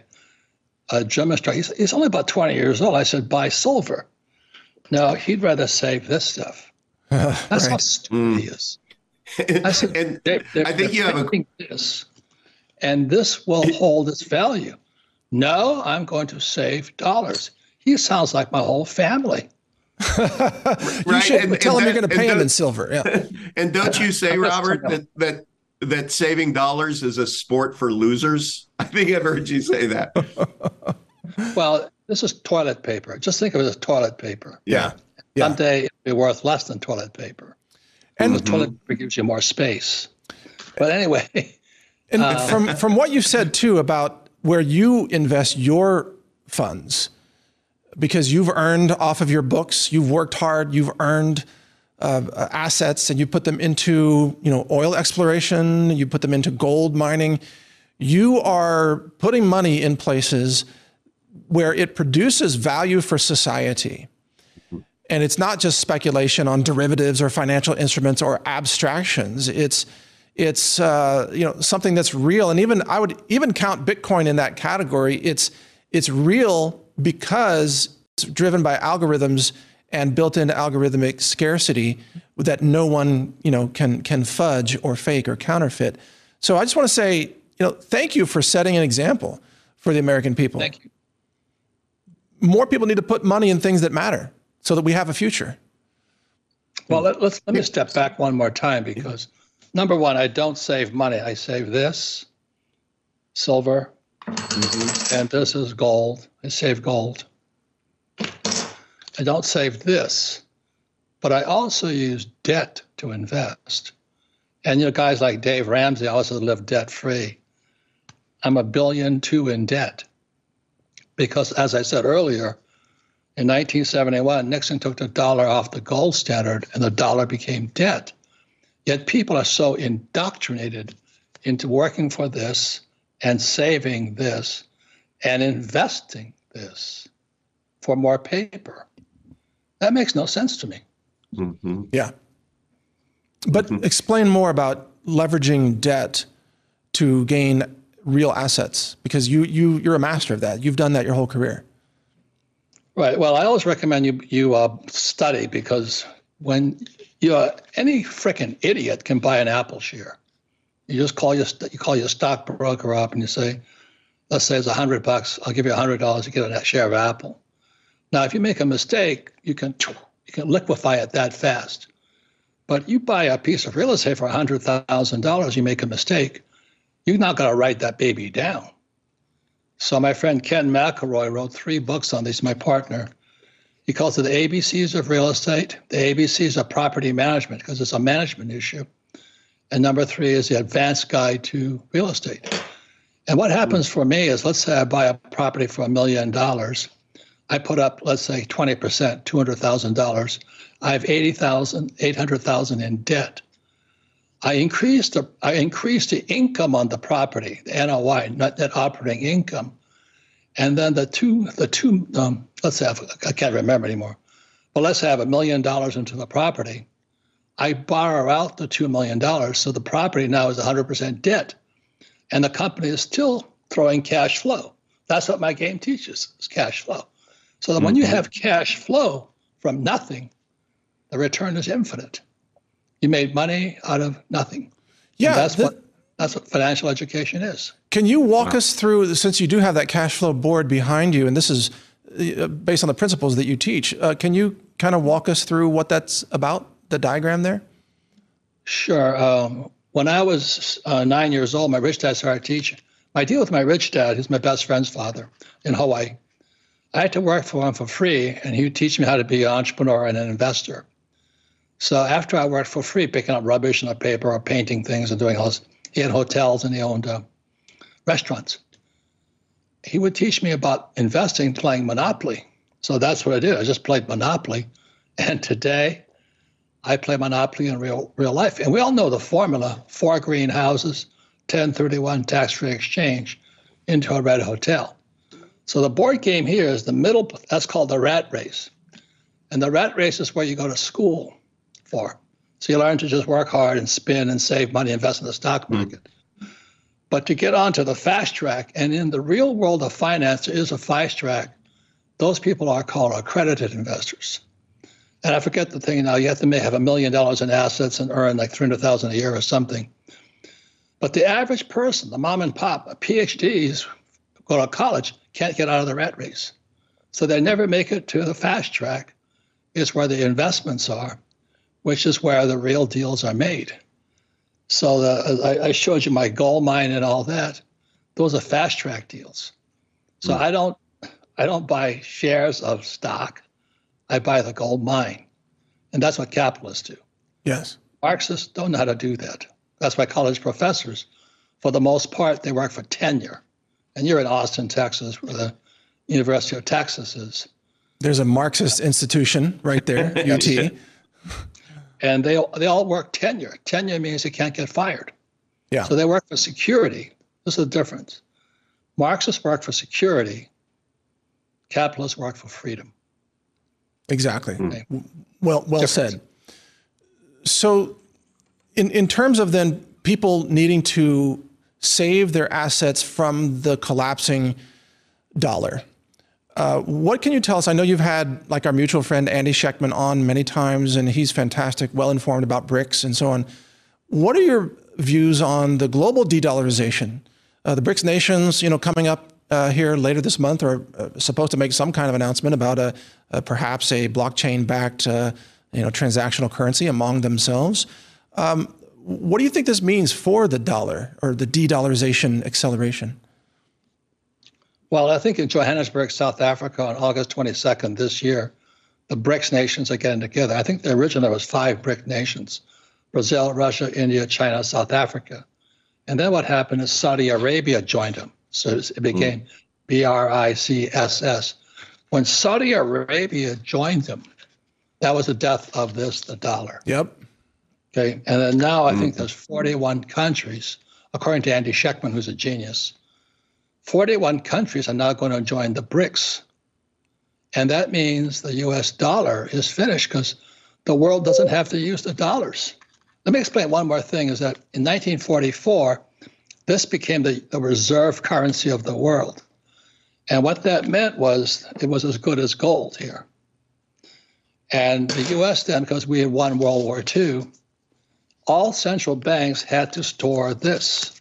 a gym instructor, he's, he's only about twenty years old. I said, buy silver. No, he'd rather save this stuff. Uh, That's right. How stupid mm. he is. I said, and they're, they're, I think you have a... this, and this will hold its value. No, I'm going to save dollars. He sounds like my whole family. you right? should and, tell and him that, you're going to pay him in silver. Yeah. And don't you say, Robert, that, that that saving dollars is a sport for losers? I think I've heard you say that. Well, this is toilet paper. Just think of it as toilet paper. Yeah. yeah. Someday it'll be worth less than toilet paper. And mm-hmm. toilet paper gives you more space. But anyway. And uh, from, from what you've said, too, about where you invest your funds, because you've earned off of your books, you've worked hard, you've earned Uh, assets, and you put them into, you know, oil exploration, you put them into gold mining. You are putting money in places where it produces value for society. And it's not just speculation on derivatives or financial instruments or abstractions. It's it's uh, you know, something that's real. And even I would even count Bitcoin in that category. It's it's real because it's driven by algorithms and built into algorithmic scarcity that no one, you know, can can fudge or fake or counterfeit. So I just want to say, you know, thank you for setting an example for the American people. Thank you. More people need to put money in things that matter so that we have a future. Well, let, let's let me step back one more time, because number one, I don't save money. I save this, silver, mm-hmm. and this is gold. I save gold. I don't save this, but I also use debt to invest. And, you know, guys like Dave Ramsey also live debt free. I'm a billion two in debt because, as I said earlier, in nineteen seventy-one, Nixon took the dollar off the gold standard and the dollar became debt. Yet people are so indoctrinated into working for this and saving this and investing this for more paper. That makes no sense to me. Mm-hmm. Yeah. But mm-hmm. explain more about leveraging debt to gain real assets? Because you you you're a master of that. You've done that your whole career. Right. Well, I always recommend you you uh, study, because when you uh, any frickin' idiot can buy an Apple share. You just call your you call your stockbroker up and you say, let's say it's a hundred bucks. I'll give you a hundred dollars to get a share of Apple. Now, if you make a mistake, you can you can liquefy it that fast. But you buy a piece of real estate for a hundred thousand dollars, you make a mistake, you're not going to write that baby down. So my friend Ken McElroy wrote three books on this, my partner. He calls it the A B Cs of real estate, the A B Cs of property management, because it's a management issue. And number three is the advanced guide to real estate. And what happens for me is, let's say I buy a property for a million dollars. I put up, let's say, twenty percent, two hundred thousand dollars. I have eighty thousand dollars, eight hundred thousand dollars in debt. I increased the I increased the income on the property, the N O I, not net operating income, and then the two the two um, let's say I can't remember anymore, but let's say I have a million dollars into the property. I borrow out the two million dollars, so the property now is one hundred percent debt, and the company is still throwing cash flow. That's what my game teaches, is cash flow. So that mm-hmm. when you have cash flow from nothing, the return is infinite. You made money out of nothing. Yeah, and that's the, what that's what financial education is. Can you walk wow. us through, since you do have that cash flow board behind you, and this is based on the principles that you teach, uh, can you kind of walk us through what that's about, the diagram there? Sure. Um, when I was uh, nine years old, my rich dad started teaching. My deal with my rich dad, who's my best friend's father in Hawaii, I had to work for him for free, and he would teach me how to be an entrepreneur and an investor. So after I worked for free, picking up rubbish on the paper or painting things and doing all this, he had hotels and he owned uh, restaurants. He would teach me about investing, playing Monopoly. So that's what I did. I just played Monopoly. And today, I play Monopoly in real real life. And we all know the formula: four green houses, ten thirty-one tax-free exchange into a red hotel. So the board game here is the middle, that's called the rat race. And the rat race is where you go to school for. So you learn to just work hard and spin and save money, invest in the stock market. Mm. But to get onto the fast track, and in the real world of finance, there is a fast track. Those people are called accredited investors. And I forget the thing now, you have to may have a million dollars in assets and earn like three hundred thousand dollars a year or something. But the average person, the mom and pop, PhDs, go to college, can't get out of the rat race. So they never make it to the fast track. It's where the investments are, which is where the real deals are made. So the, I, I showed you my gold mine and all that. Those are fast track deals. So mm. I don't I don't buy shares of stock. I buy the gold mine. And that's what capitalists do. Yes. Marxists don't know how to do that. That's why college professors, for the most part, they work for tenure. And you're in Austin, Texas, where the University of Texas is. There's a Marxist institution right there, U T. And they they all work tenure. Tenure means they can't get fired. Yeah. So they work for security. This is the difference. Marxists work for security. Capitalists work for freedom. Exactly. Okay. Well, well said. So in, in terms of then people needing to save their assets from the collapsing dollar, uh, what can you tell us? I know you've had like our mutual friend Andy Schectman on many times, and he's fantastic, well-informed about BRICS and so on. What are your views on the global de-dollarization? Uh, the BRICS nations, you know, coming up uh, here later this month are uh, supposed to make some kind of announcement about a, a perhaps a blockchain-backed, uh, you know, transactional currency among themselves. Um, what do you think this means for the dollar or the de-dollarization acceleration? Well, I think in Johannesburg, South Africa, on August twenty-second this year, the BRICS nations are getting together. I think the original was five BRIC nations: Brazil, Russia, India, China, South Africa. And then what happened is Saudi Arabia joined them. So it became mm. B R I C S S. When Saudi Arabia joined them, that was the death of this, the dollar. Yep. Okay. And then now I mm. think there's forty-one countries, according to Andy Schectman, who's a genius. forty-one countries are now going to join the BRICS. And that means the U S dollar is finished because the world doesn't have to use the dollars. Let me explain one more thing, is that in nineteen forty-four, this became the, the reserve currency of the world. And what that meant was it was as good as gold here. And the U S then, because we had won World War Two, all central banks had to store this.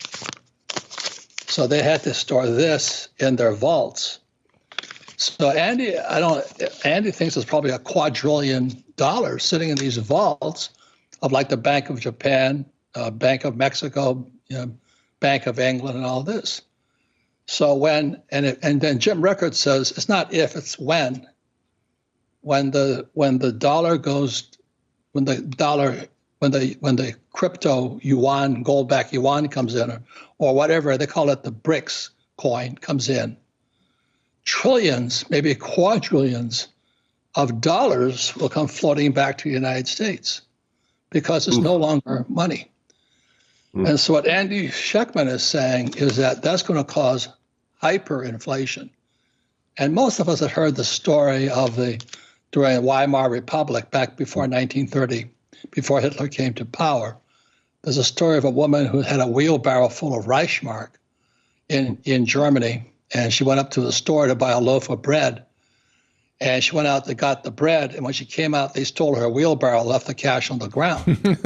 So they had to store this in their vaults. So Andy, I don't. Andy thinks there's probably a quadrillion dollars sitting in these vaults of like the Bank of Japan, uh, Bank of Mexico, you know, Bank of England, and all this. So when and it, and then Jim Rickards says it's not if, it's when. When the when the dollar goes, when the dollar when the when the crypto yuan, gold-backed yuan comes in, or, or whatever they call it, the BRICS coin comes in. Trillions, maybe quadrillions of dollars will come floating back to the United States because it's Ooh. no longer money. Mm. And so what Andy Schectman is saying is that that's going to cause hyperinflation. And most of us have heard the story of the during the Weimar Republic back before nineteen thirty, before Hitler came to power. There's a story of a woman who had a wheelbarrow full of Reichsmark in, in Germany. And she went up to the store to buy a loaf of bread. And she went out, they got the bread. And when she came out, they stole her wheelbarrow, left the cash on the ground.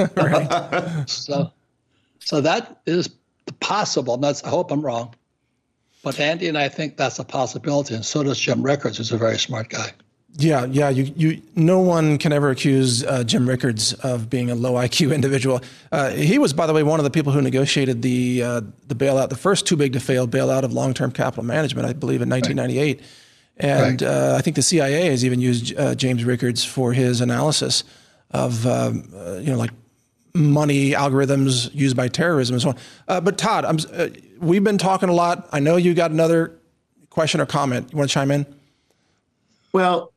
so, so that is possible. That's, I hope I'm wrong. But Andy and I think that's a possibility. And so does Jim Rickards, who's a very smart guy. Yeah, yeah. You, you. No one can ever accuse uh, Jim Rickards of being a low I Q individual. Uh, he was, by the way, one of the people who negotiated the uh, the bailout, the first too big to fail bailout of long-term capital management, I believe, in nineteen ninety-eight. Right. And right. Uh, I think the C I A has even used uh, James Rickards for his analysis of, um, uh, you know, like money algorithms used by terrorism and so on. Uh, but Todd, I'm, uh, we've been talking a lot. I know you got another question or comment. You want to chime in? Well,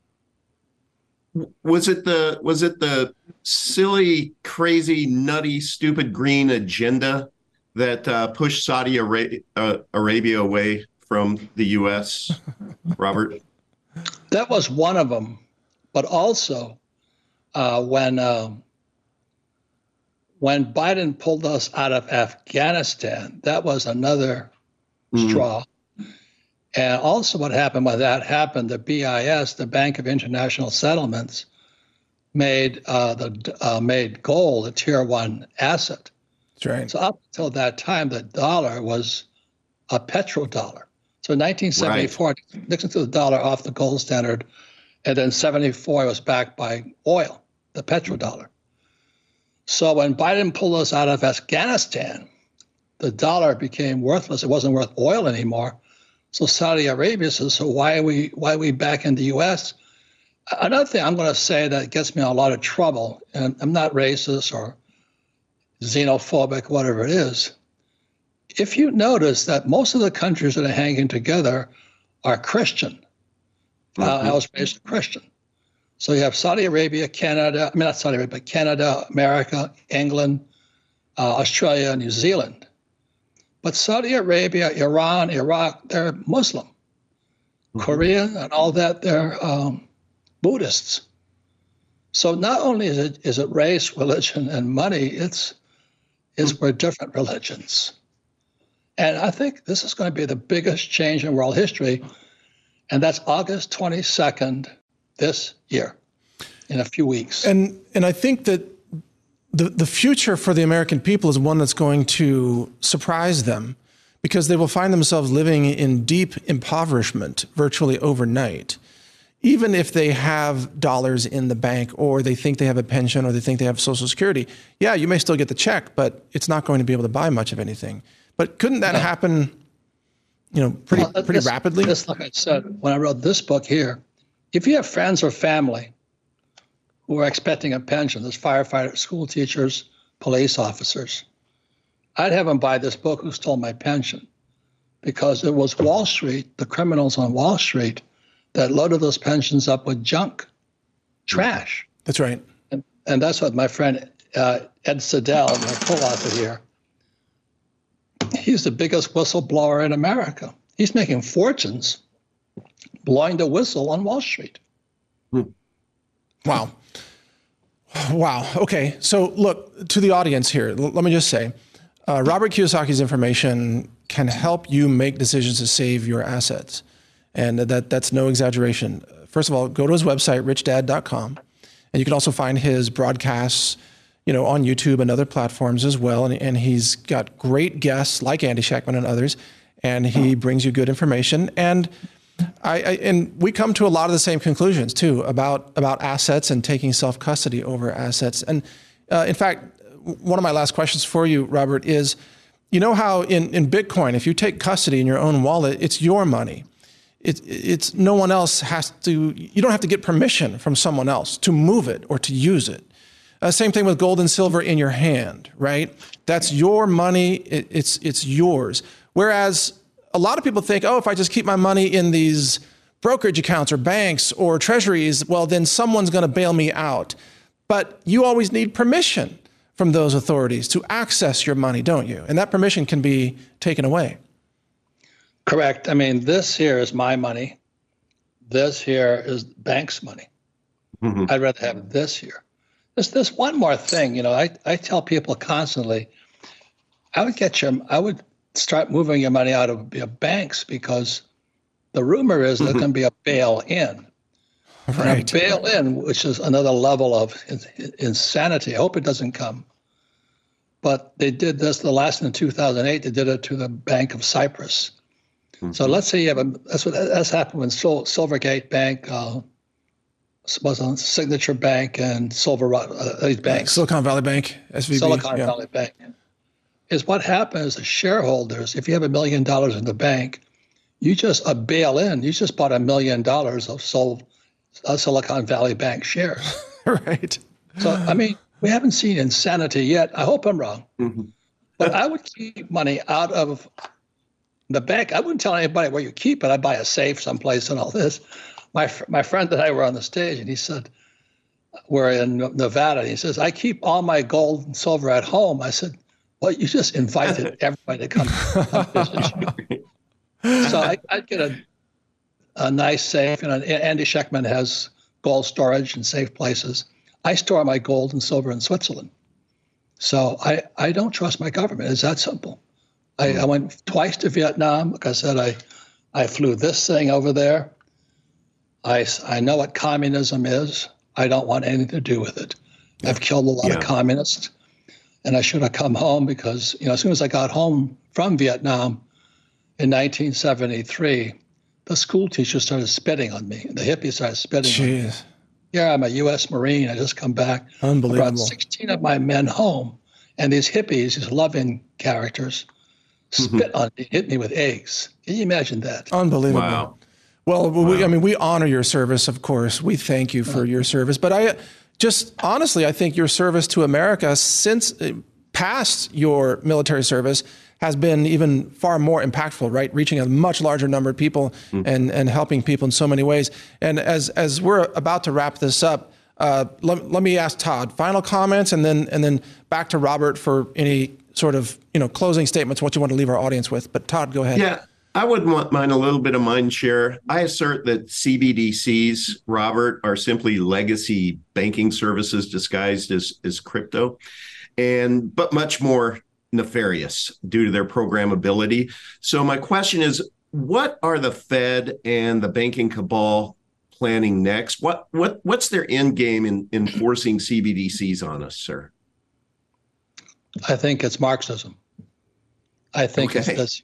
was it the was it the silly, crazy, nutty, stupid green agenda that uh, pushed Saudi Arabia, uh, Arabia away from the U S, Robert? That was one of them, but also uh, when uh, when Biden pulled us out of Afghanistan, that was another mm. straw. And also what happened when that happened, the B I S, the Bank of International Settlements, made uh, the uh, made gold a tier one asset. That's right. So up until that time, the dollar was a petrodollar. So in nineteen seventy-four, right. Nixon took the dollar off the gold standard, and then seventy-four it was backed by oil, the petrodollar. So when Biden pulled us out of Afghanistan, the dollar became worthless. It wasn't worth oil anymore. So Saudi Arabia says, so why are we why are we back in the U S? Another thing I'm going to say that gets me in a lot of trouble, and I'm not racist or xenophobic, whatever it is. If you notice that most of the countries that are hanging together are Christian. Mm-hmm. uh, I was raised a Christian. So you have Saudi Arabia, Canada, I mean, not Saudi Arabia, but Canada, America, England, uh, Australia, New Zealand. But Saudi Arabia, Iran, Iraq, they're Muslim. Mm-hmm. Korea and all that, they're um, Buddhists. So not only is it is it race, religion, and money, it's is we're different religions. And I think this is going to be the biggest change in world history. And that's August twenty-second this year, in a few weeks. And and I think that The, the future for the American people is one that's going to surprise them, because they will find themselves living in deep impoverishment virtually overnight. Even if they have dollars in the bank, or they think they have a pension, or they think they have Social Security, yeah, you may still get the check, but it's not going to be able to buy much of anything. But couldn't that no. happen, you know, pretty well, pretty this, rapidly? This, like I said, when I wrote this book here, if you have friends or family who are expecting a pension, there's firefighters, school teachers, police officers, I'd have them buy this book, Who Stole My Pension? Because it was Wall Street, the criminals on Wall Street, that loaded those pensions up with junk, trash. That's right. And, and that's what my friend uh, Ed Siddell, my co-author here, he's the biggest whistleblower in America. He's making fortunes blowing the whistle on Wall Street. Hmm. Wow. Wow. Okay. So look, to the audience here, l- let me just say, Uh, Robert Kiyosaki's information can help you make decisions to save your assets. And that that's no exaggeration. First of all, go to his website, rich dad dot com. And you can also find his broadcasts, you know, on YouTube and other platforms as well. And, and he's got great guests like Andy Schectman and others. And he brings you good information. And I, I and we come to a lot of the same conclusions too about about assets and taking self-custody over assets. And uh, in fact, one of my last questions for you, Robert, is, you know how in, in Bitcoin, if you take custody in your own wallet, it's your money. It, it's no one else has to, you don't have to get permission from someone else to move it or to use it. Uh, same thing with gold and silver in your hand, right? That's your money, it, it's, it's yours. Whereas a lot of people think, oh, if I just keep my money in these brokerage accounts or banks or treasuries, well, then someone's going to bail me out. But you always need permission from those authorities to access your money, don't you? And that permission can be taken away. Correct. I mean, this here is my money. This here is bank's money. Mm-hmm. I'd rather have this here. There's this one more thing, you know, I, I tell people constantly, I would get your, I would start moving your money out of your banks because the rumor is mm-hmm. there's going to be a bail-in. Right. A bail-in, which is another level of insanity. I hope it doesn't come. But they did this, the last in two thousand eight, they did it to the Bank of Cyprus. Mm-hmm. So let's say you have a, that's what that's happened when Sil- Silvergate Bank, uh, was on Signature Bank and Silver, uh, these banks. Silicon Valley Bank, S V B. Silicon yeah. Valley Bank. Is what happens as shareholders, if you have a million dollars in the bank, you just uh, bail in, you just bought a million dollars of sold uh, Silicon Valley Bank shares. Right. So, I mean, we haven't seen insanity yet. I hope I'm wrong. Mm-hmm. But I would keep money out of the bank. I wouldn't tell anybody where you keep it. I'd buy a safe someplace and all this. My my friend and I were on the stage, and he said, we're in Nevada. And he says, I keep all my gold and silver at home. I said, well, you just invited everybody to come, come visit you. So I, I'd get a, a nice safe. You know, Andy Schectman has gold storage in safe places. I store my gold and silver in Switzerland. So I, I don't trust my government. It's that simple. I, I went twice to Vietnam. Like I said, I, I flew this thing over there. I, I know what communism is. I don't want anything to do with it. I've killed a lot yeah. of communists, and I should have come home because, you know, as soon as I got home from Vietnam in nineteen seventy-three, the school teachers started spitting on me. The hippies started spitting Jeez. on me. Yeah, I'm a U S Marine. I just come back. Unbelievable. I brought sixteen of my men home, and these hippies, these loving characters, spit on me, hit me with eggs. Can you imagine that? Unbelievable. Wow. Well, wow. We, I mean, we honor your service, of course. We thank you for your service. But I just, honestly, I think your service to America since past your military service has been even far more impactful, right? Reaching a much larger number of people mm. and, and helping people in so many ways. And as as we're about to wrap this up, uh, let, let me ask Todd, final comments, and then and then back to Robert for any sort of, you know, closing statements, what you want to leave our audience with. But Todd, go ahead. Yeah. I wouldn't mind a little bit of mind share. I assert that C B D Cs, Robert, are simply legacy banking services disguised as, as crypto, and but much more nefarious due to their programmability. So my question is, what are the Fed and the banking cabal planning next? What what what's their end game in enforcing C B D Cs on us, sir? I think it's Marxism. I think okay. it's this.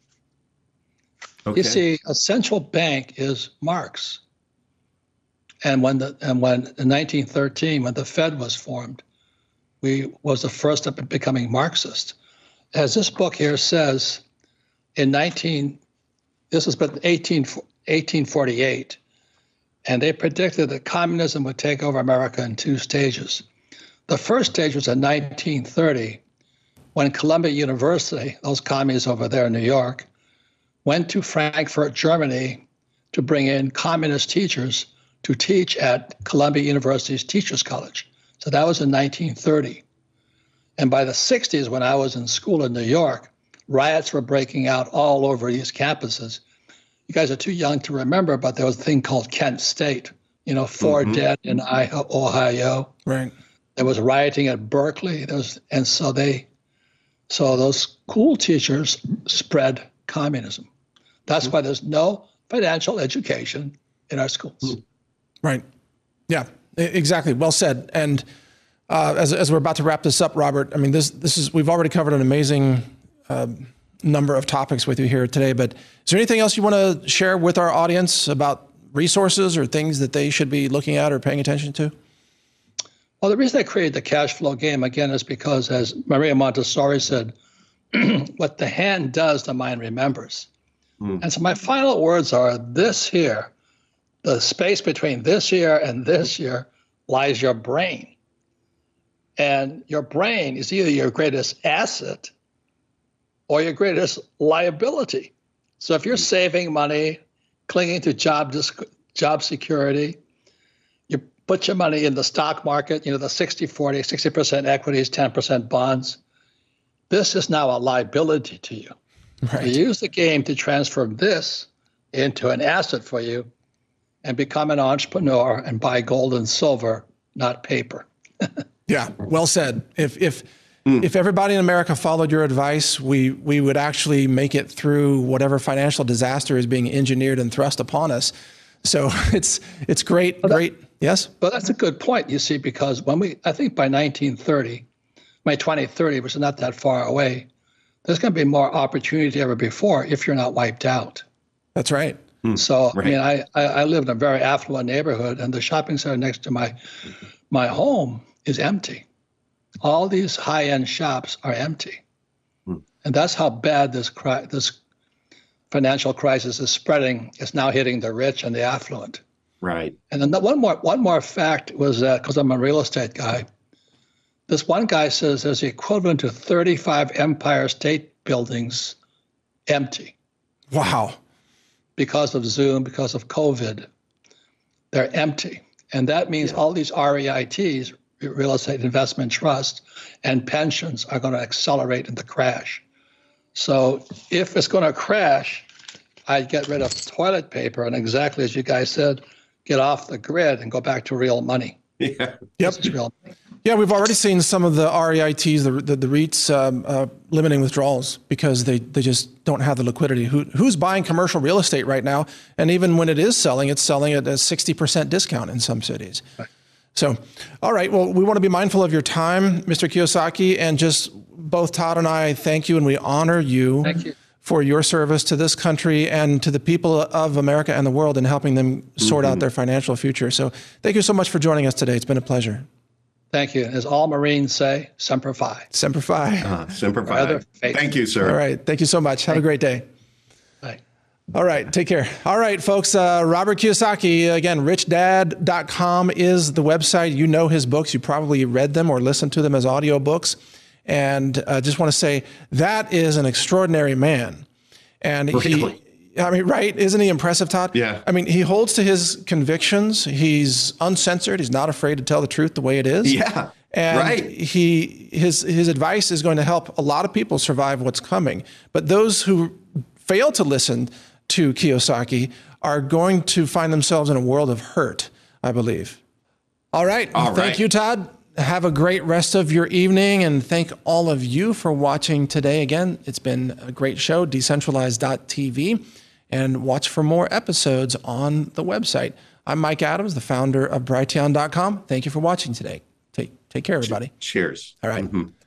Okay. You see, a central bank is Marx. And when the and when in nineteen thirteen, when the Fed was formed, we was the first of becoming Marxist. As this book here says, in nineteen, this was but eighteen, eighteen forty-eight, and they predicted that communism would take over America in two stages. The first stage was in nineteen thirty, when Columbia University, those communists over there in New York, went to Frankfurt, Germany, to bring in communist teachers to teach at Columbia University's Teachers College. So that was in nineteen thirty. And by the sixties, when I was in school in New York, riots were breaking out all over these campuses. You guys are too young to remember, but there was a thing called Kent State, you know, four mm-hmm. dead in Ohio. Right. There was rioting at Berkeley. There was, and so they So those school teachers spread communism. That's mm-hmm. why there's no financial education in our schools. Mm-hmm. Right. Yeah, exactly. Well said. And uh, as as we're about to wrap this up, Robert, I mean, this this is we've already covered an amazing uh, number of topics with you here today. But is there anything else you want to share with our audience about resources or things that they should be looking at or paying attention to? Well, the reason I created the cash flow game, again, is because, as Maria Montessori said, what the hand does, the mind remembers. Mm. And so my final words are this here, the space between this year and this year lies your brain. And your brain is either your greatest asset or your greatest liability. So if you're saving money, clinging to job job security, you put your money in the stock market, you know, the sixty forty, sixty percent equities, ten percent bonds. This is now a liability to you. Right. You use the game to transform this into an asset for you and become an entrepreneur and buy gold and silver, not paper. Yeah, well said. If if mm. if everybody in America followed your advice, we we would actually make it through whatever financial disaster is being engineered and thrust upon us. So it's it's great, but great. That, yes? But that's a good point, you see, because when we, I think by nineteen thirty, by twenty thirty, which is not that far away, there's going to be more opportunity than ever before if you're not wiped out. That's right. Mm. So, right. I mean, I, I, I live in a very affluent neighborhood, and the shopping center next to my my home is empty. All these high-end shops are empty. Mm. And that's how bad this cri- this financial crisis is spreading. It's now hitting the rich and the affluent. Right. And then the one more one more fact was that, because I'm a real estate guy, this one guy says there's the equivalent to thirty-five Empire State Buildings empty. Wow. Because of Zoom, because of COVID, they're empty. And that means yeah. all these R E I Ts, real estate investment trust, and pensions are going to accelerate in the crash. So if it's going to crash, I'd get rid of toilet paper and, exactly as you guys said, get off the grid and go back to real money. Yeah. Yep. This is real money. Yeah, we've already seen some of the R E I Ts, the the, the REITs, um, uh, limiting withdrawals because they, they just don't have the liquidity. Who who's buying commercial real estate right now? And even when it is selling, it's selling at a sixty percent discount in some cities. Right. So, all right. Well, we want to be mindful of your time, Mister Kiyosaki, and just both Todd and I thank you, and we honor you, thank you. for your service to this country and to the people of America and the world in helping them sort mm-hmm. out their financial future. So thank you so much for joining us today. It's been a pleasure. Thank you. As all Marines say, Semper Fi. Semper Fi. Uh, Semper Fi. Thank you, sir. All right. Thank you so much. Have Thank a great day. Bye. All right. Take care. All right, folks. Uh, Robert Kiyosaki, again, rich dad dot com is the website. You know his books. You probably read them or listened to them as audiobooks. And I uh, just want to say that is an extraordinary man. And really? he... I mean, right? Isn't he impressive, Todd? Yeah. I mean, he holds to his convictions. He's uncensored. He's not afraid to tell the truth the way it is. Yeah. And right. he his his advice is going to help a lot of people survive what's coming. But those who fail to listen to Kiyosaki are going to find themselves in a world of hurt, I believe. All right. All Thank right. you, Todd. Have a great rest of your evening, and thank all of you for watching today. Again, it's been a great show, decentralized dot t v. And watch for more episodes on the website. I'm Mike Adams, the founder of Brighteon dot com. Thank you for watching today. Take, take care, everybody. Cheers. All right. Mm-hmm.